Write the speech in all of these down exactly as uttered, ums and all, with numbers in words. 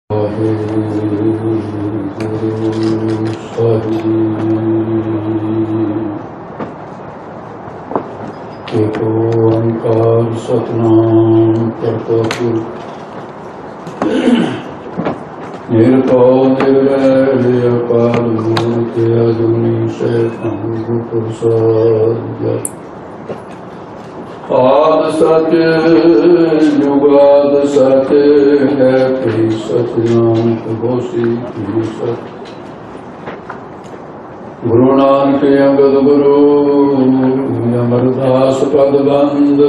एक ओंकार सतनाम करता पुरख निरभौ निर्वैर अकाल मूर्ति अजूनी सैभं प्रसाद आद सच जुगाद सच है कही सतनाम होसी की सच गुरु नानक अंगद गुरु अमरदास पद बंद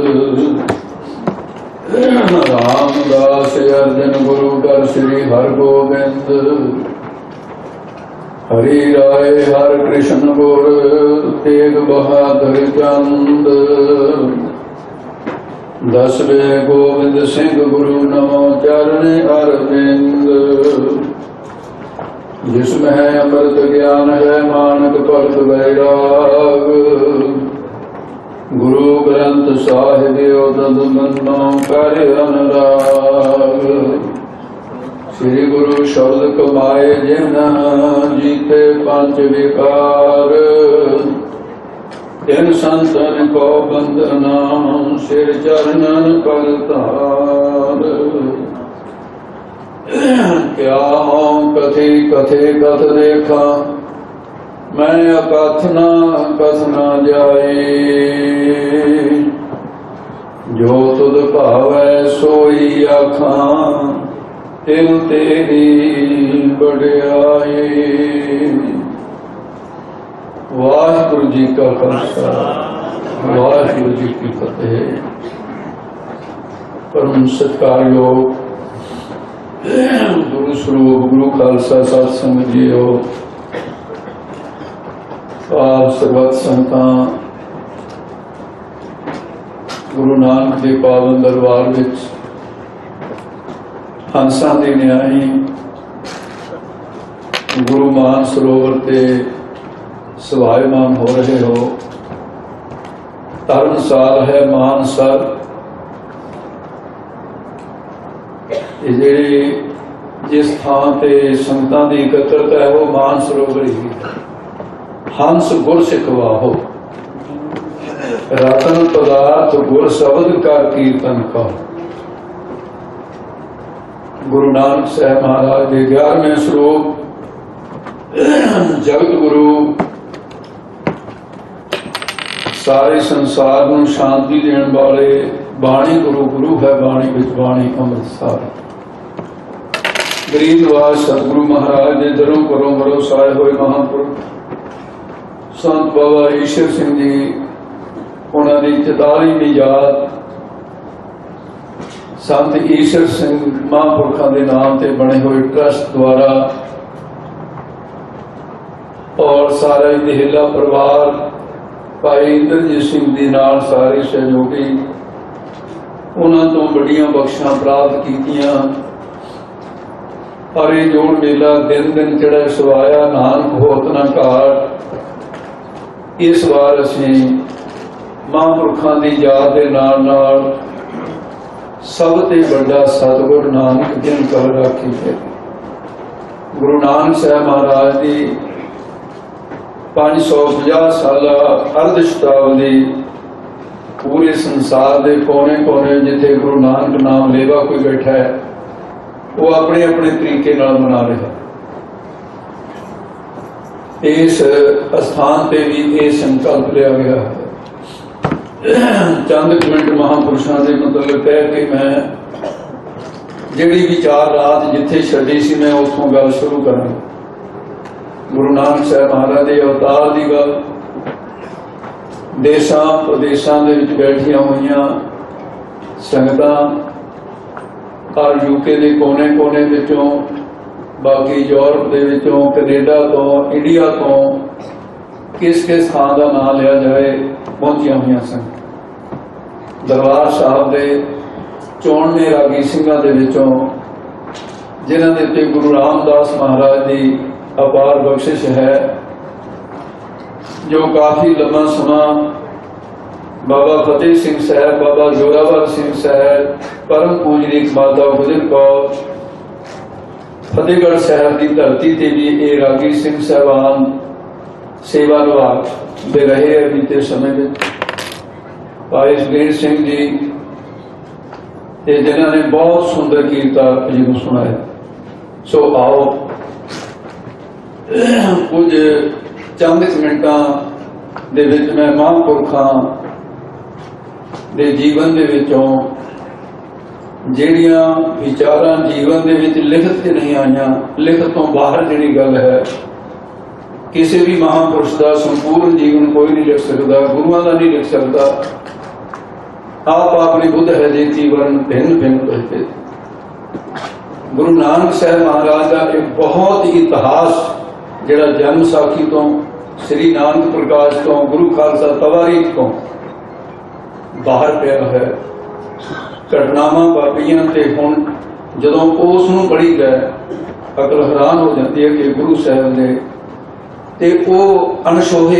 रामदास अर्जन गुरु कर श्री हर गोबिंद हरि राय हर कृष्ण गुर तेग बहादुर चंद दसवे गोविंद सिंह गुरु नमो चरण अरविंद जिसमें है अमृत ज्ञान है मानक परत वैराग गुरु ग्रंथ साहिब तद मनो कर अनुराग श्री गुरु शब्द कमाए जिन जीते पंच विकार इन संतन को बंदना सिर चरणन पर तार क्या हो कथे कथे कथ देखा मैं अकथ न कथ न जाए जो तुद भावै सोई आखा तिल तेरी बड़ाई। वाहिगुरु जी का खालसा वाहिगुरु जी की फतेह। परम सत्कारयोग गुरु स्वरूप गुरु खालसा सत्संग जीओ आप सर्वत संतां गुरु नानक के पावन दरबार विच हंसां दी न्याई गुरु मान सरोवर ते सवायमान हो रहे हो। धर्मसाल है मानसर जी जिस थां ते संगतां दी इकत्रता है वो मान सरोवर ही हंस गुर सिखवाहो रतन पदार्थ गुर शब्द का कीर्तन कहो। गुरु नानक साहब महाराज के ग्यारहवें स्वरूप जगत गुरु सारे संसार को शांति देने वाले बाणी गुरु गुरु है बाणी विच बाणी अमृतसर गरीब निवास सतगुरु महाराज ने दरों करो मरो साए हुए महापुरुष संत बाबा ईश्वर सिंह जी उन्होंने चौतालीवीं याद संत ईश्वर सिंह महापुरखों के नाम से बने हुए ट्रस्ट द्वारा और सारा देहला परिवार भाई इंद्रजीत सिंह जी नाल सारे सहयोगी उन्होंने तो बड़ियां बख्शां प्राप्त कीतियां और ये जोड़ मेला दिन दिन चढ़ा सवाया नानक होत ना घाट। इस बार असी महापुरखों की याद के नाल नाल सब ते बड़ा सतगुरु नानक दिन कर राखी है। गुरु नानक साहब महाराज की पांच सौ पचास साल अर्ध शताब्दी पूरे संसार के कोने कोने जिथे गुरु नानक नाम लेवा कोई बैठा है वो अपने अपने तरीके नाल मना रहा। इस स्थान पे भी ये संकल्प लिया गया है। चंद मिनट महापुरुषों के मतलब कह के मैं जिहड़ी भी चार रात जिथे छड्डी सी मैं उतों गल शुरू करा। गुरु नानक साहब महाराज के अवतार की गल देशां प्रदेशां दे विच बैठियां होईयां संगतां और यूके के कोने कोने विचों बाकी यूरोप के विचों कनेडा तो इंडिया तो किस किस थां का नाम लिया जाए पहुंचिया हुई सन। दरबार साहब के चोणवे रागी सिंघां दे विचों जिन्हां दे उत्ते गुरु रामदास महाराज की अपार बख्शिश है जो काफी लंबा समा बाबा फतेह सिंह साहब बाबा जोरावर सिंह साहब परम पूजनीक माता गुजर कौर फतेहगढ़ साहब की धरती ते भी ये रागी सिंह साहबान सेवा निभा दे रहे हैं बीते समय में। भाई सुखबीर सिंह जी जिन्होंने बहुत सुंदर कीर्ता जी को सुनाया। सो आओ कुछ चंद मिनटां दे विच मैं महापुरखां दे जीवन दे विचों ਜਿਹੜੀਆਂ ਵਿਚਾਰਾਂ ਜੀਵਨ ਦੇ ਵਿੱਚ ਲਿਖਤ ਕੇ ਨਹੀਂ ਆਈਆਂ, ਲਿਖਤ ਤੋਂ ਬਾਹਰ ਜਿਹੜੀ ਗੱਲ ਹੈ, ਕਿਸੇ ਵੀ ਮਹਾਂਪੁਰਸ਼ ਦਾ ਸੰਪੂਰਨ ਜੀਵਨ ਕੋਈ ਨਹੀਂ ਲਿਖ ਸਕਦਾ, ਗੁਰੂਆਂ ਦਾ ਨਹੀਂ ਲਿਖ ਸਕਦਾ। ਆਪ ਆਪਣੀ ਬੁੱਧ ਹੈ ਜੇਤੀ ਵਰਨ ਭਿੰਨ ਭਿੰਨ ਬਹਿਤੇ। ਗੁਰੂ ਨਾਨਕ ਸਾਹਿਬ ਮਹਾਰਾਜ ਦਾ ਇੱਕ ਬਹੁਤ ਹੀ ਇਤਿਹਾਸ ਜਿਹੜਾ ਜਨਮ ਸਾਖੀ ਤੋਂ, ਸ੍ਰੀ ਨਾਨਕ ਪ੍ਰਕਾਸ਼ ਤੋਂ, ਗੁਰੂ ਖਾਲਸਾ ਤਵਾਰੀਖ ਤੋਂ ਬਾਹਰ ਪਿਆ ਹੈ। ਘਟਨਾਵਾਂ ਵਾਪਰੀਆਂ ਤੇ ਹੁਣ ਜਦੋਂ ਉਸ ਨੂੰ ਪੜ੍ਹੀ ਗਏ ਅਕਲ ਹੈਰਾਨ ਹੋ ਜਾਂਦੀ ਹੈ ਕਿ ਗੁਰੂ ਸਾਹਿਬ ਦੇ ਤੇ ਉਹ ਅਣਛੋਹੇ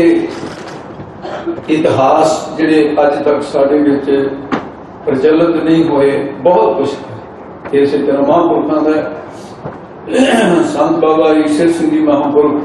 ਇਤਿਹਾਸ ਜਿਹੜੇ ਅੱਜ ਤੱਕ ਸਾਡੇ ਵਿੱਚ ਪ੍ਰਚਲਿਤ ਨਹੀਂ ਹੋਏ, ਬਹੁਤ ਕੁਛ ਹੈ। ਇਸੇ ਤਰ੍ਹਾਂ ਮਹਾਂਪੁਰਖਾਂ ਦਾ ਸੰਤ ਬਾਬਾ ਈਸ਼ਰ ਸਿੰਘ ਜੀ ਮਹਾਂਪੁਰਖ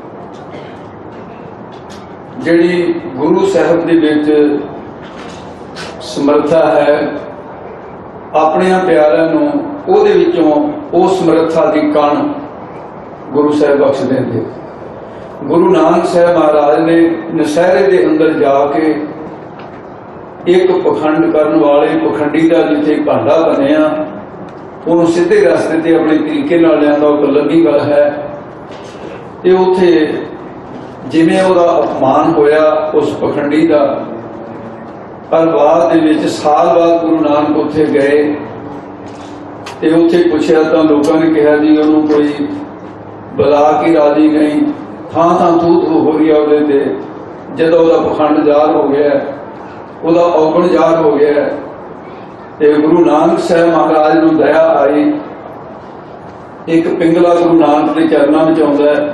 ਜਿਹੜੀ ਗੁਰੂ ਸਾਹਿਬ ਦੇ ਵਿੱਚ ਸਮਰੱਥਾ ਹੈ, ਆਪਣੇ ਪਿਆਰਿਆਂ ਨੂੰ ਉਹਦੇ ਵਿੱਚੋਂ ਉਹ ਸਮਰੱਥਾ ਦੀ ਕਣ ਗੁਰੂ ਸਾਹਿਬ ਬਖਸ਼ ਦਿੰਦੇ। ਗੁਰੂ ਨਾਨਕ ਸਾਹਿਬ ਮਹਾਰਾਜ ਨੇ ਨਸ਼ਹਿਰੇ ਦੇ ਅੰਦਰ ਜਾ ਕੇ ਇੱਕ ਪਖੰਡ ਕਰਨ ਵਾਲੇ ਪਖੰਡੀ ਦਾ ਜਿੱਥੇ ਭਾਂਡਾ ਬਣਿਆ ਉਹਨੂੰ ਸਿੱਧੇ ਰਸਤੇ ਤੇ ਆਪਣੇ ਤਰੀਕੇ ਨਾਲ ਲਿਆਂਦਾ, ਉਹ ਲੰਬੀ ਗੱਲ ਹੈ। ਤੇ ਉੱਥੇ ਜਿਵੇਂ ਉਹਦਾ ਅਪਮਾਨ ਹੋਇਆ ਉਸ ਪਖੰਡੀ ਦਾ, पर बाद दे विच साल बाद गुरु नानक उत्थे गए ते उत्थे पुछया तां लोकां ने कहा जी उहनूं कोई बुला के राजी नहीं, थां थां तू तू हो रही है ਉਹਦੇ ते। जदों ਉਹਦਾ पखंड ਜ਼ਾਹਰ हो गया, ਉਹਦਾ औगण ਜ਼ਾਹर हो गया ते गुरु नानक साहब महाराज नूं दया आई। एक पिंगला गुरु नानक के चरणों में आउंदा है।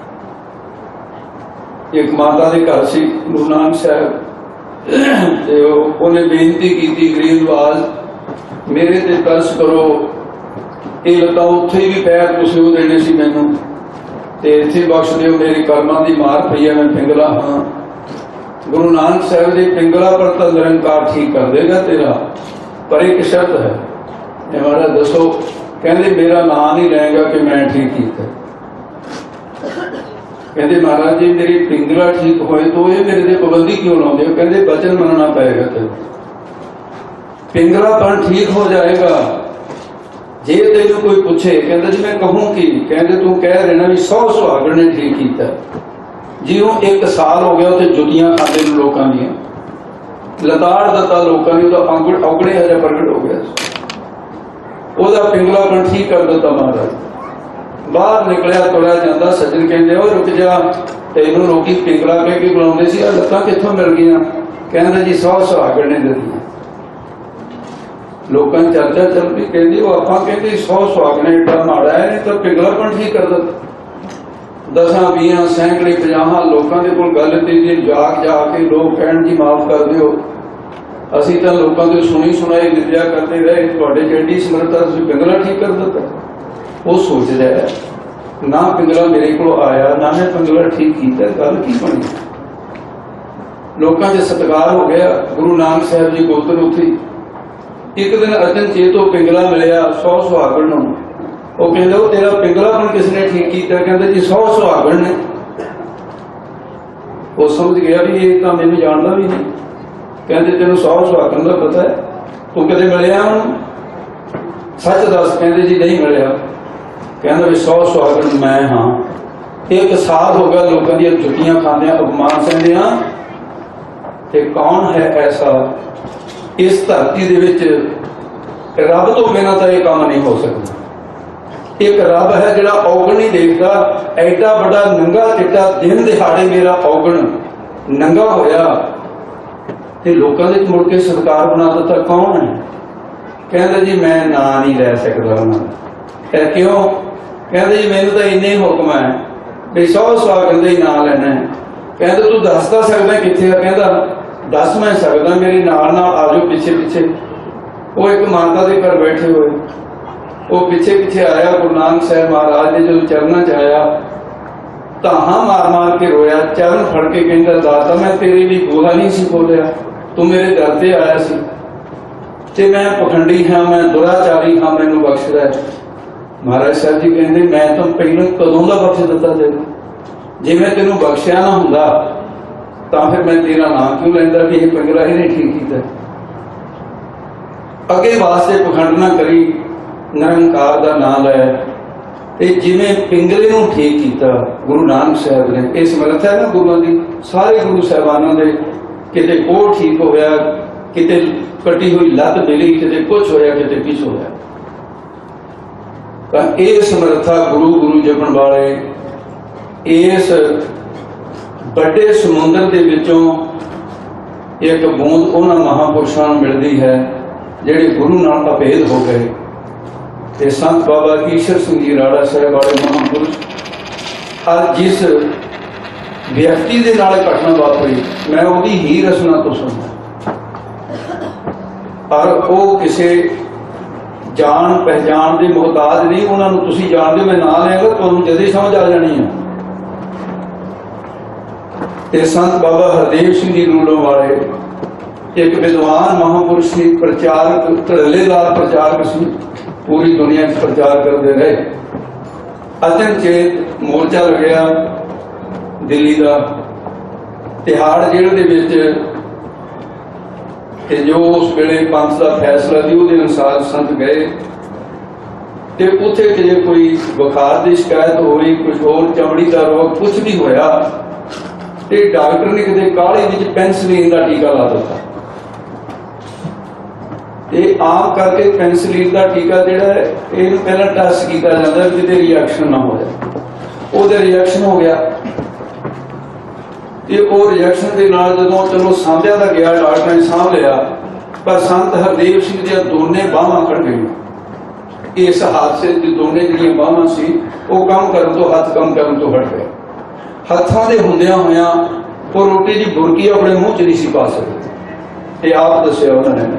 एक माता के घर सी गुरु नानक साहब ते उन्हें बेनती की गरीब नवाज मेरे ते तरस करो, ये लत्तां उत्थे भी पैर तुसीं वो देने सी मैनूं ते इत्थे बख्श दिओ, मेरी कर्मां दी मार पई है, मैं पिंगला हाँ। गुरु नानक साहब दे पिंगला पर तां निरंकार ठीक कर देगा तेरा, पर एक शर्त है। ये महाराज दसो, कहंदे मेरा नाम नहीं लेगा कि मैं ठीक कीता। कहते महाराज जी मेरी पिंगला ठीक होए तो ये मेरे ते पाबंदी क्यों लाते हो? कहते वचन मनना पड़ेगा, तेन पिंगलापन ठीक हो जाएगा जे तेन कोई पूछे। कहते जी मैं कहूँ कि कहते तू कह रहे भी सौ सुहागण ने ठीक किया। जियों एक साल हो गया उत्थे जुतियां खाते लोगों दी लताड़ दता लोगों की, तो औगड़ औगड़े हजे प्रगट हो गया, ਉਹਦਾ पिंगलापन ठीक कर दिता महाराज। बाहर निकलिया तुरया जाता, सज्जन कहते हो रुक जा, तेनों लोग पिंगला कह के बुलाते सी, लत्तां कित्थों मिल गई? कहते जी सौ सुहागण ने दे दी। लोगों की चर्चा चल पई, कहती वो आपां कहते सौ सुहागण एडा माड़ा है, नहीं तो पिंगलापन ठीक कर दिता। दसां बीआं सैकड़े पचाहां लोगों के कोल गल ते जाग जाके लोग कहण जी माफ कर दिओ, असीं तां लोगों की सुनी सुनाई निंदिया करते रहे, तुहाडे च एडी समर्था तुसीं पिंगला ठीक कर दिता। वो सोच रहा है ना पिंगला मेरे को आया ना मैं पिंगला ठीक किया, गल की बनी? लोगों से सत्कार हो गया। गुरु नानक साहब जी गोत्र उठी। एक दिन अर्जन चेतो पिंगला मिलया सौ सुहागण नूं, वो कहंदे वो तेरा पिंगलापन किसने ठीक किया? कहंदे जी सौ सुहागण ने। वो समझ गया भी ये तो मैनूं जानदा भी नहीं। कहंदे तेनों सौ सुहागण का पता है, तू कदे मिलया उहनूं? सच दस। कहंदे जी नहीं मिलया। कहना भी सौ सुहागण मैं हाँ। एक साल हो गया लोगों दी जुतियां खांदे अपमान सहंदे हां, ते कौन है ऐसा इस धरती दे विच रब तो बिना तो यह काम नहीं हो सकता। एक रब है जिहड़ा औगण नहीं देखता। एडा बड़ा नंगा चिट्टा दिन दिहाड़े मेरा औगण नंगा होया ते लोगों दे मुड़ के सरकार बना दिता। कौन है? कहंदे जी मैं ना नहीं लै सकदा उन्हां दा। क्यों? कहते जी मैनू तो इन्ने हुक्म है भी सौ सुहागण का ही नाम लेना है। कहते तू दस तो सकदा कित्थे? कहता दस मैं सकदा, मेरे नाल नाल आ जाओ पीछे पीछे। वो एक माता के घर बैठे हुए वो पिछे पिछे आया, गुरु नानक साहब महाराज ने जो चरणों च आया धाहा मार मार के रोया, चरण फड़ के कहता दाता मैं तेरे लिए गोला नहीं सी बोलिया, तू मेरे दर ते आया सी ते मैं पखंडी हाँ, मैं दुराचारी हाँ, मैनू बख्श दे। महाराज साहब जी कहते मैं तो पहले कदों का बख्श दिता तेन, जे मैं तेनों बख्शिया ना हुंदा तां फिर मैं तेरा नाम क्यों लैंदा कि यह पंगला ही नहीं ठीक कीता। अगे वास्ते पखंड ना करी, निरंकार का नाम लै ते जिवें पिंगले नूं ठीक कीता गुरु नानक साहब ने। इस समर्थ है ना गुरुओं की, सारे गुरु साहबानों के किते कोह ठीक होया, किते कटी हुई लत मिली, किते कुछ होया, किते किछ होया। तां इह समर्था गुरु गुरु जपण वाले इस बड़े समुंदर दे विचों एक बूंद उन्हां महापुरुषां नूं मिलदी है जिहड़े गुरु नाल अभेद हो गए। ते संत बाबा ईश्वर सिंह जी राड़ा साहब वाले महापुरुष, आज जिस व्यक्ति के नाल घटना वापरी मैं उहदी ही रचना तो सुना, पर वो किसी जान पहचान के मुहताज नहीं। उन्होंने तुसीं जानदे, मैं ना लियागा तुहानूं जदे समझ आ जानी है। ते संत बाबा हरदेव सिंह जी रूलों वाले एक विद्वान महापुरुष सी, प्रचारक धड़ल्लेदार प्रचारक सी, पूरी दुनिया च प्रचार करते रहे। अचनचेत मोर्चा लग्या दिल्ली का तिहाड़ जेल दे विच, ते जो उस वेले पंथ का फैसला सी उहदे अनुसार संत गए ते उत्थे जे कोई बुखार की शिकायत होई, कुछ होर चमड़ी का रोग कुछ भी होया ते डॉक्टर ने किते काहली विच पेंसिलीन का टीका ला दिता। ये आम करके पेंसिलीन का टीका जिहड़ा है इहनूं पहला टेस्ट किया जाता है कि रिएक्शन ना हो जाए। उहदा रिएक्शन हो गया ते वो रिएक्शन के नाल जदों चलो सांभिया दा गया, डॉक्टर ने सांभ लिया, पर संत हरदेव सिंह दी दोने बाहां कट गई। इस हादसे दी दोने जिहड़ियां बाहां सी वो कम करन तो हथ कम करन तो हट गए। हत्थां दे हुंदियां होइयां वो रोटी दी बुरकी अपने मूँह च नहीं सी पा सकदे। ये आप दस्सिया उन्होंने।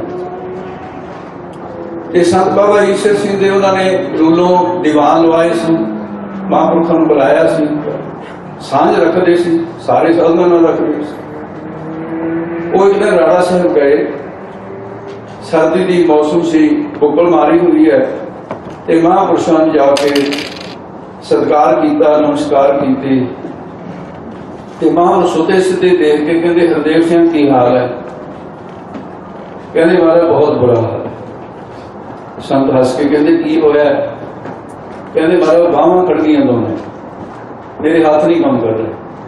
संत बाबा ईश्वर सिंह दे उन्होंने रूलों दीवान लवाए सन, महापुरुषों को बुलाया सी, सांझ रखते सी, सारे साधना नाल रखते सी। वो एक दिन राड़ा साहब गए, सर्दी की मौसम सी, बुक्कल मारी हुई है, ते महापुरुषों ने जाके सत्कार किया, नमस्कार की। महापुरुष सुते सीधे देख के कहते हरदेव सिंह की हाल है? कहते महाराज बहुत बुरा हाल। संत हस के कहते की होया? कहते महाराज बाहां कट गई दोनों, मेरे हाथ नहीं काम कर रहे,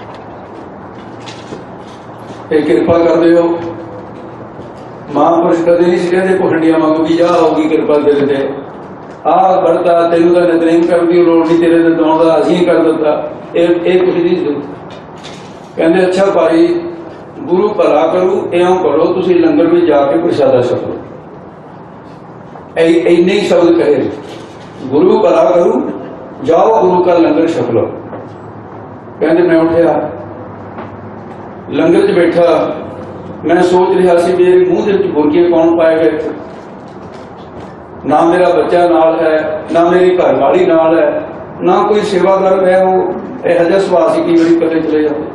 एक कृपा कर दो। महापुरुष कदे नहीं कहते भुखंडिया मंगो भी जा होगी कृपा तेरे ते, आ करता तेन का नितनेम कर दी लोड़ नहीं, तेरे ते दौड़ का असीं कर दिता, ये कुछ नहीं जरूरत। कहते अच्छा भाई गुरु भला करू, इं करो तुम लंगर में जाके प्रसादा छको। इन्ने ही शब्द कहे, गुरु भला करू, जाओ गुरु का लंगर छक लो। कहते मैं उठा लंगर च बैठा, मैं सोच रहा सी मेरे मुंह के बुरकियां कौन पाएगा इत्थे, ना मेरा बच्चा नाल है, ना मेरी घरवाली नाल है, ना कोई सेवादार है। वो यह जिहा सुभाव सी कई बारी कदे चले जाते।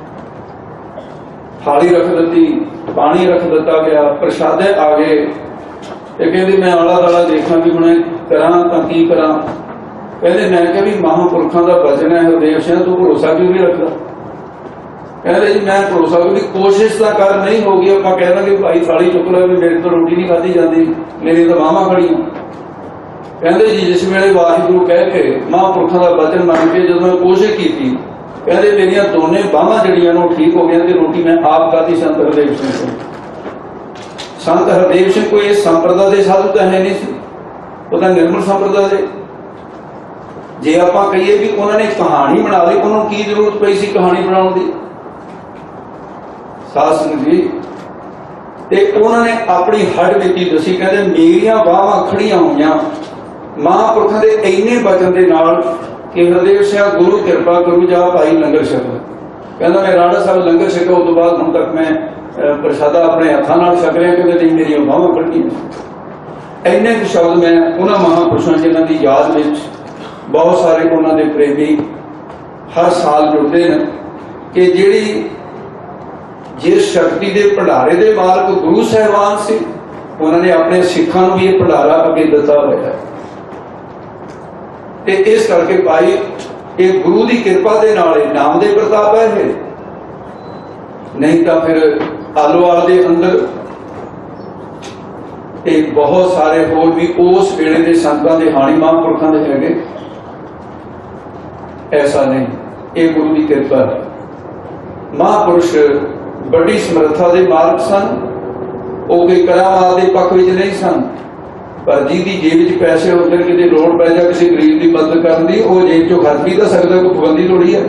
थाली रख दी, पानी रख दिता गया, प्रसादे आ गए। कहते मैं आला दाला देखा भी हुणे करा तां की करा। कहते मैं क्या भी महापुरुषों का वचन है हरदेव सिंह, तू भरोसा क्यों नहीं रखता? कहते जी मैं भरोसा क्योंकि कोशिश तो कर नहीं होगी, आप कह देंगे भाई थाली चुक लो, मेरे तो रोटी नहीं खाधी जाती, मेरी तो बाहां खड़ियां। कहते जी जिस वेले वाहिगुरू कह के महापुरुषों का वचन मान के जो मैं कोशिश की, कहते मेरिया दोने बाहां जड़ियां ठीक हो गई, रोटी मैं आप खाधी संत हरदेव सिंह को। संत हरदेव सिंह कोई इस संप्रदा के साधु तो है नहीं, वो तो निर्मल संप्रदा के। जे आप कहिए भी उन्होंने कहानी बना ली, उन्होंने की जरूरत पई सी कहानी बनाने की? साध संगत जी, ते उन्होंने अपनी हड बीती दसी, कहते मेरिया बाहां खड़ियां हुई महापुरुषों के इन्ने वचन के नाल कि हरदेव सिंह गुरु कृपा करू, जा भाई लंगर छक। कहता मैं राड़ा साहब लंगर छका, उस तो बाद हुण तक मैं प्रसादा अपने हथां नाल छक रहा, क्योंकि नहीं मेरी बाहां खड़ियां। इन्ने कुछ शब्द मैं उन्होंने महापुरुषों जिन्हों की याद में बहुत सारे उन्होंने प्रेमी हर साल जुड़ते हैं कि जिहड़ी जिस शक्ति के भंडारे के मालक गुरु साहिबान से उन्होंने अपने सिखों को भी यह भंडारा अगे दिता हुआ है। ते इस करके भाई ये गुरु की कृपा के नाल नाम दे प्रताप है, नहीं तो फिर आलोवाल के अंदर एक बहुत सारे होर भी उस वेले के संतां दे हाणी महापुरखों के हैगे। ऐसा नहीं, ये गुरु की कृपा है। महापुरुष बड़ी समर्था के मालक सन, वो कोई करामात के पक्ष में नहीं सन, पर जिहदी जेब च पैसे होते किसी लोड़ पै जाए किसी गरीब की मदद करनी, वो जेब चो खर्च भी तो सकता, कोई पाबंदी थोड़ी है।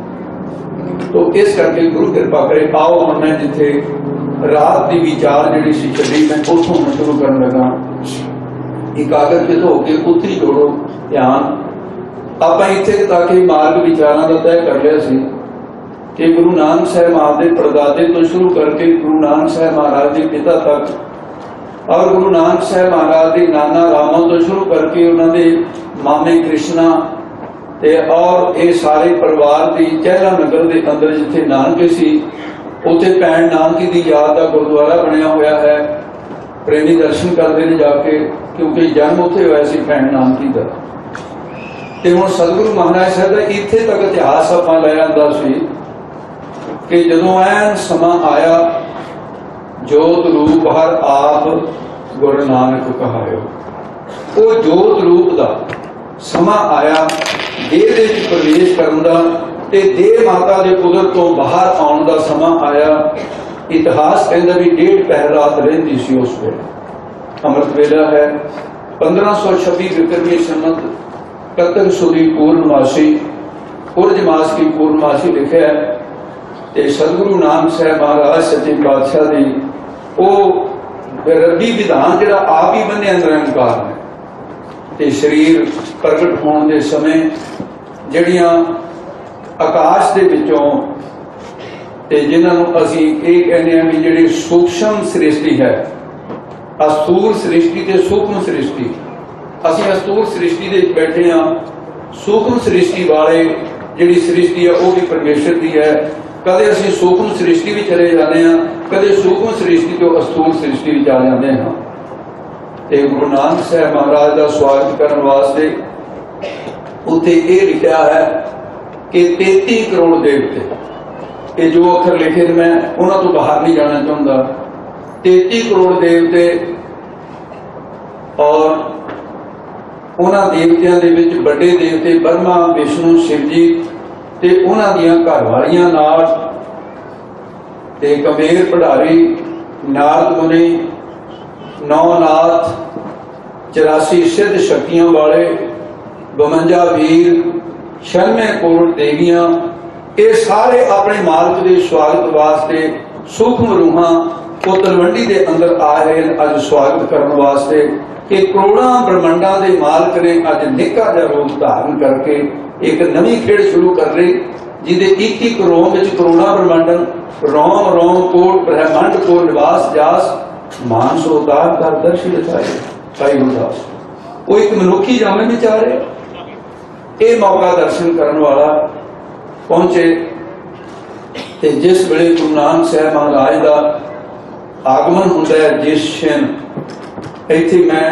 तो इस करके गुरु कृपा करे। आओ हम मैं जिथे रात की विचार जी सी छड़ी मैं उतों शुरू कर लगा, एकाग्रचित होकर उत्थे ही जोड़ो ध्यान। आप इतने तक ही मार्ग विचारों का तय कर लिया सी कि गुरु नानक साहब महाराज के परदादे तो शुरू करके गुरु नानक साहब महाराज के पिता तक और गुरु नानक साहब महाराज के नाना रामा तो शुरू करके उन्होंने मामे कृष्णा ते और ये सारे परिवार की चहला नगर के अंदर जिथे नानके सी उत्थे भैन नानकी की याद का गुरुद्वारा बनया हुआ है। प्रेमी दर्शन करते हैं जाके, क्योंकि जन्म उत्थे होया सी भैन नानकी का। ते हुण सतगुरु महाराज साहब का इत्थे तक इतिहास आपां लै आंदा सी कि जदों ऐन समा आया जोत रूप हर आप गुरु नानक कहायो, वो जोत रूप का समा आया देह दे विच प्रवेश करन दा ते देह माता के उदर तो बाहर आने का समा आया। इतिहास कहता भी डेढ़ पहर रात रही सी उस वेले। अमृत वेला है पंद्रह सौ छब्बी विक्रमी संमत कतक सुदी पूर्णमासी उर्ज मास की पूर्णमासी लिखे है। ते सतगुरु नानक साहब महाराज सच्चे पातशाह की वो रब्बी विधान जिहड़ा आप ही बन्या निरंकार है। ते शरीर प्रगट होने के समय जिहड़ियां आकाश के विचों ते जिन्होंने असी ये कहने हैं भी जिहड़ी सूक्ष्म सृष्टि है, अस्तूल सृष्टि ते सूक्ष्म सृष्टि, असी अस्तूल सृष्टि दे बैठे हाँ, सूक्ष्म सृष्टि वाले जिहड़ी सृष्टि है वो भी परमेश्वर की है। कदे असी सूक्ष्म सृष्टि भी चले जाते हैं, कदे सूक्ष्म सृष्टि तो अस्तूल सृष्टि भी जा जाते हैं। ते गुरु नानक साहब महाराज का स्वागत करने वास्ते उत्थे ये लिखा है कि तेती करोड़ देवते, ये जो अखर लिखे मैं उन्होंने तो बाहर नहीं जाना चाहता। तेती करोड़ देवते और उन्होंने देवतियों के विच बड़े देवते ब्रह्मा विष्णु शिव जी ते उन्होंने दियां घरवालियां नाल ते कबीर पढ़ारी नारद मुनि नौनाथ चौरासी सिद्ध शक्तियों वाले बवंजा वीर छियानवे करोड़ देवियां, ये सारे अपने मालक के स्वागत वास्ते सूक्ष्म रूहां को तलवंडी के अंदर आए हैं अज स्वागत करने वास्ते कि करोड़ों ब्रह्मंडा के मालक ने अज निक्का जिहा रूप धारण करके एक नवी खेड़ शुरू कर ली, जिहदे एक एक रोम विच करोड़ों ब्रह्मंडन रोम रोम कोट ब्रह्मंड को निवास जास मानस अवतार कर दर्श दिखाए भाई गुरदास। वो एक मनुखी जामे विचारे ये मौका दर्शन करने वाला पहुंचे। ते जिस वेले गुरु नानक साहब महाराज का आगमन होता है जिस क्षण, इत्थे मैं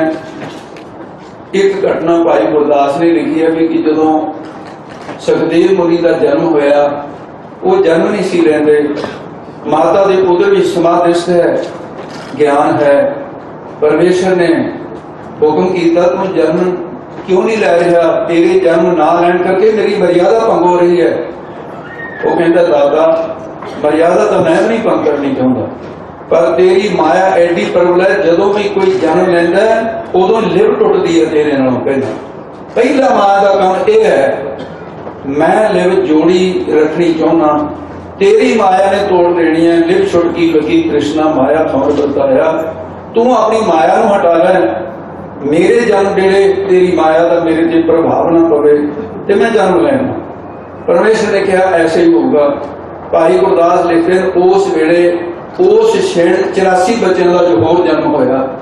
एक घटना भाई गुरदास ने लिखी है कि जदों सुखदेव मुनि का जन्म होया, वो जन्म नहीं सी लेंदे, माता के उदर भी समाधिस्थ है, ज्ञान है, परमेश्वर ने हुक्म किया तू जन्म क्यों नहीं लै रहा, तेरे जन्म ना लैन करके मेरी मर्यादा भंग हो रही है। वो कहता दादा मर्यादा तो मैं भी नहीं भंग करनी चाहता, पर तेरी माया एडी प्रबल है, जदों भी कोई जन्म लैंदा उदों लिव टुटदी है तेरे नालों पहला। पहला माया का काम यह है मैं लिव जोड़ी रखनी चाहना, तेरी माया ने तोड़ देनी है, लिव छुटकी लगी कृष्णा माया कौन बताया, तू अपनी माया नूं हटा लै, मेरे जन्म वेले तेरी माया का मेरे ते प्रभाव ना पवे ते मैं जन्म लेना। परमेश्वर ने कहा ऐसे ही होगा। भाई गुरदास लिखते हैं उस वेले उस क्षण चौरासी बच्चों का जो होर जन्म होया,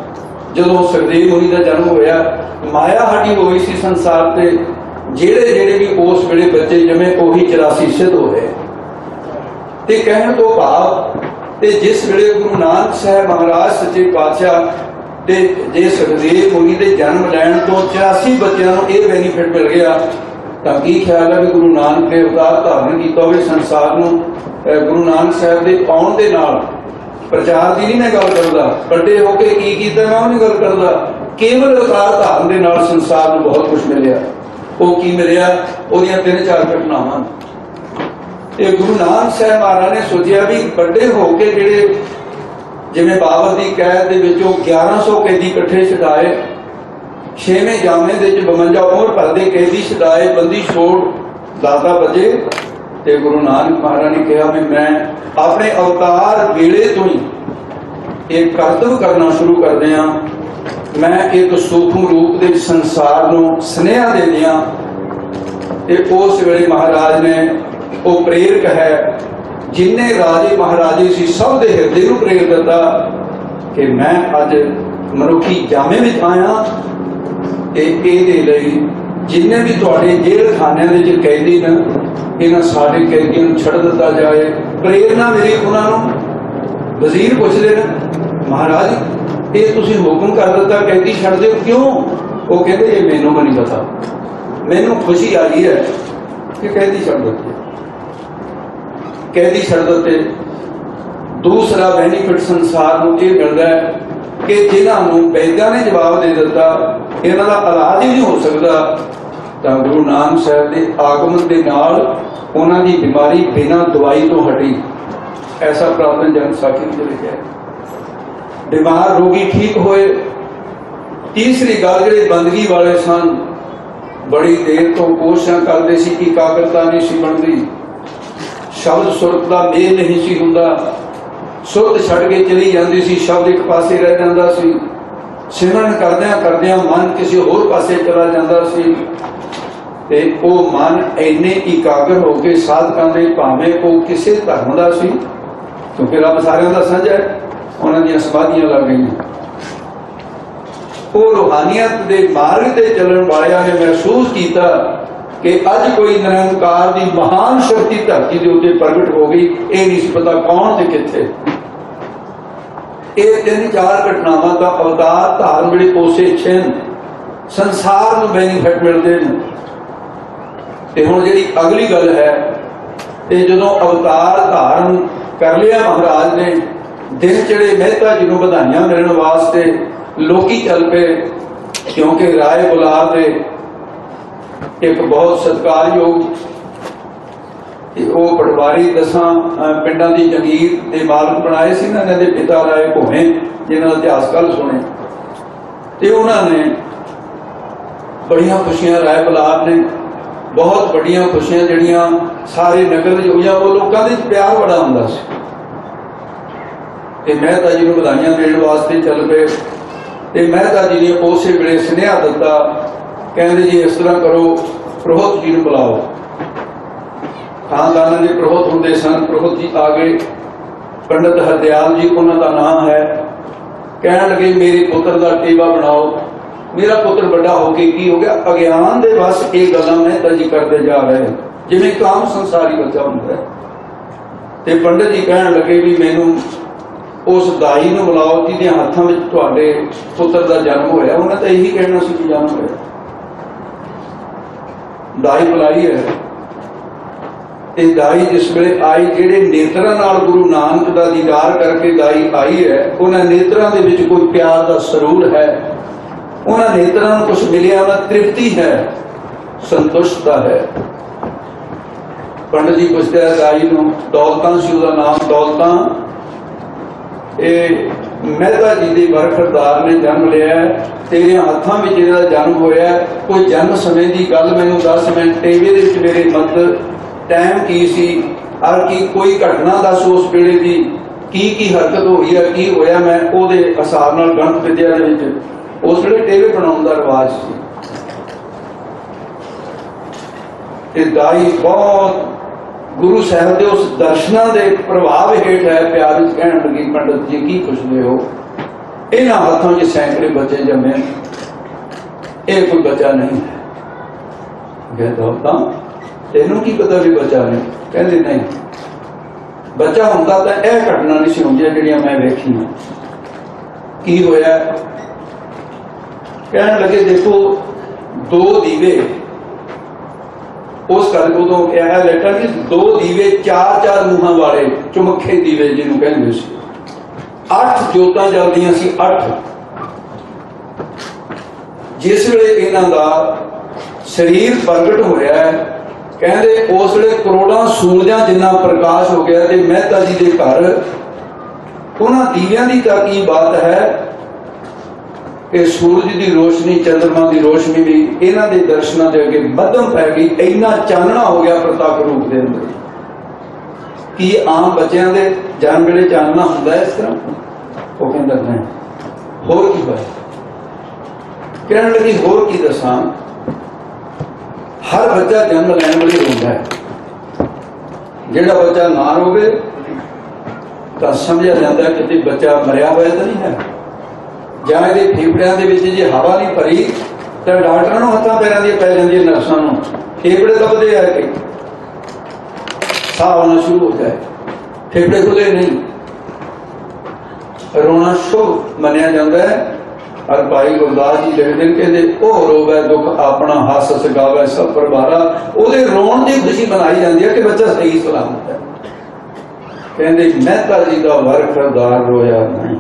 ਜਦੋਂ ਸੁਖਦੇव मुनि का जन्म होया, माया हटी हुई सी संसार ते, जेड़े जेड़े भी उस वेले बच्चे जमे उही चौरासी सिद्ध होए। ते कहण तो भाव ते जिस वेले गुरु नानक साहब महाराज सच्चे पातशाह ते जे सुखदेव मुनि के जन्म लैण तो चौरासी बच्चों को यह बेनीफिट मिल गया, तो की ख्याल है भी गुरु नानक ने अवतार धारण किया होवे संसार नूं गुरु नानक साहब के आउण दे नाल प्रचार की नहीं मैं गल करदा, बड़े होके की कीता मैं नहीं गल करदा, केवल अवतार धारण दे नाल संसार नूं बहुत कुछ मिलिया। वो की मिलिया, ओहदियां तीन चार घटनावां। ते गुरु नानक साहब महाराज ने सोचा भी बड़े होके जिहड़े जिवें बाबर की कैद दे विचों ग्यारह सौ कैदी इकट्ठे छुड़ाए, छेवें जामे दे विच बवंजा उमर भर दे कैदी छुड़ाए, बंदी छोड़ दाता बजे। ते गुरु नानक महाराज ने कहा भी मैं अपने अवतार वेले तो ही एक कर्तव्य करना शुरू कर दिया, मैं एक सूक्ष्म रूप दे संसार नूं स्नेहा दे दिया। ते उस वेले महाराज ने वो प्रेरक है जिन्हें राजे महाराजे सी सब दे हिरदे नूं प्रेर दिता कि मैं अज मनुखी जामे में आया ते इहदे लई जिन्हें भी तुहाडे जेल खाने दे विच कैदी ने इन्हां सारे कैदियों नूं छड़ दिता जाए। प्रेरणा मेरी उन्होंने वजीर पुछदे ने महाराज ये तुसीं हुक्म कर दिता कैदी छड़ दो क्यों? वो कहते ये मैनूं भी नहीं पता, मैनूं खुशी आई है कि कैदी छड़ दिते, कैदी छड़ दिते। दूसरा बेनीफिट संसार नूं ये मिलदा है कि जिन्होंने वैद्या ने जवाब दे दिता इन्हां दा इलाज ही नहीं हो सकता, तो गुरु नानक साहब के आगमन के नाल उन्हां दी बीमारी बिना दवाई तो हटी। ऐसा प्रावधान जन साखी में लिखा है। बीमार रोगी ठीक होए। तीसरी गल जिहड़े बंदगी वाले सन बड़ी देर तो कोशिश करते सी, एकाग्रता नहीं सी बनती, शब्द सुरत का मेल नहीं सी हुंदा, सुरत छड़ के चली जाती सी, शब्द एक पासे रह जाता सी, सिमरन करदियां करदियां मन किसी होर पासे चला जाता सी। ते वो मन इन्ने एकाग्र होकर साधकां दे भावें वो किसी धर्म का सी, क्योंकि रब सारियां दा साझा है, उन्हां दीयां समाधियां लग गई। वो रूहानियत के मार्ग से चलण वालियां ने महसूस किया कि अज कोई निरंकार की महान शक्ति धरती के उत्ते प्रगट हो गई, ये नहीं पता कौन ते किथे। ये तीन चार घटनावां का अवतार धारण बड़े कोसे छिन संसार में बेनीफिट मिलते हैं। ते हुण जिहड़ी अगली गल है, ते जदों अवतार धारण कर लिया महाराज ने, दिन चढ़े मेहता जी नूं बधाइयां मिलण वास्ते लोकी चल पे, क्योंकि राय बुलार दे एक बहुत सत्कारयोग वो पटवारी दसां पिंडां दी जगीर दे मालक बनाए सी ना, इन्हां दे पिता राय भोवे जिन्हां दा इतिहास कल सुने। ते उन्होंने बड़ियां खुशियां राय बुलार ने बहुत बड़ियां खुशियां जिहड़ियां सारे नगर च होईयां, वो लोकां दे प्यार बड़ा हुंदा सी। ते मेहता जी नूं बधाइयां देण वास्ते चल पे, ते मेहता जी ने उसे वेले सुनेहा दिता, कहंदे जी इस तरह करो प्रहोत जी नूं बुलाओ। खानदान के प्रहोत होंदे सन, प्रहोत जी आ गए। पंडित हरदयाल जी उन्हों का नाम है। कहने लगे मेरे पुत्र का टेवा बनाओ। मेरा पुत्र बड़ा होके की हो गया, अज्ञान दे बस ये गल्लां मेहता जी करते जा रहे, जिवें काम संसारी बच्चा होंदा है। ते पंडित जी कहने लगे भी मैनू उस दाई नूं बुलाओ जिहदे हत्थां विच तुहाडे पुत्र का जन्म होया। उन्हें तो यही कहना सी कि जन्म होया। दाई बुलाई है। ते दाई जिस वेले आई, जिहड़े नेत्रां नाल गुरु नानक दा दीदार करके दाई आई है, उन्हां नेत्रां दे विच कोई प्यार दा सरूर है, उन्हां नेत्रां नूं कुछ मिलिया वा तृप्ति है, संतुष्टता है। पंडित जी पुछदे दाई नूं, दौलतां सी उहदा नाम, दौलतां ए मेहता जी दी बरखरदार ने जन्म लिया, तेरे हत्थां विच इहदा जन्म होया, कोई जन्म समय की गल मैनूं दस, मैं टेवे दे विच मेरे मत टाइम की सी, और की कोई घटना दस उस वेले दी की की हरकत हुई है, की होया, मैं उहदे हिसाब नाल गणित विद्या दे विच उस वेले टेवे बनाउण दा रिवाज सी। ते दाई बहुत गुरु साहब के उस दर्शना के प्रभाव हेठ है, प्यार कहन लगी पंडित जी की पुछदे हो, इन्हां हाथों च सैकड़े बच्चे जमे, ये कोई बच्चा नहीं है। कहता तेनों की पता भी बच्चा नहीं? कहते नहीं, बच्चा होंदा तो यह घटना नहीं सी होंदियां जिहड़ियां मैं वेखियां। की होया? कहने लगे देखो दो दीवे, उस कर उदों कहा लेटर कि दो दीवे चार चार मूहां वाले चुमखे दीवे जिन्हों कहते सी, अठ जोतां जलदियां सी, अठ। जिस वेले इन्हां दा शरीर प्रगट होया है, कहते उस वेले करोड़ां सूरजां जिन्ना प्रकाश हो गया। ते मेहता जी के घर उन्हां दीवियां दी तां की बात है कि सूरज की रोशनी, चंद्रमा की रोशनी भी इन्हां दे दर्शनां दे अगे मध्यम पै गई। इन्ना चानना हो गया प्रताप रूप के अंदर कि आम बच्चों के जन्म वेले चानना हुंदा है इस तरह? वो कहंदा नहीं। होर की होया? कहने लगी होर की दसां, हर बच्चा जन्म लैण वेले रोंदा है। जिहड़ा बच्चा ना रोवे तो समझा जाता है कि बच्चा मरिया होया तो नहीं है, ਜਾਂ ਇਹਦੇ ਫੇफड़ियां ਦੇ ਵਿੱਚ ਜੇ ਹਵਾ नहीं भरी तो डॉक्टर ਨੂੰ ਹੱਥਾਂ ਪੈਰਾਂ ਦੀਆਂ ਪੈ ਜਾਂਦੀ, ਨਰਸਾਂ ਨੂੰ ਫੇफड़े दबदे आ के साह आना शुरू हो जाए, फेफड़े खुले नहीं, रोना शुभ मनिया जाता है। और भाई गुरदास जी लिखते हैं कि ओ रोवे दुख अपना हस सगावे सब परवारा, ਉਹਦੇ रोण की खुशी मनाई जाती है कि बच्चा सही सलामत है। कहते मेहता जी का वरखदार रोया नहीं,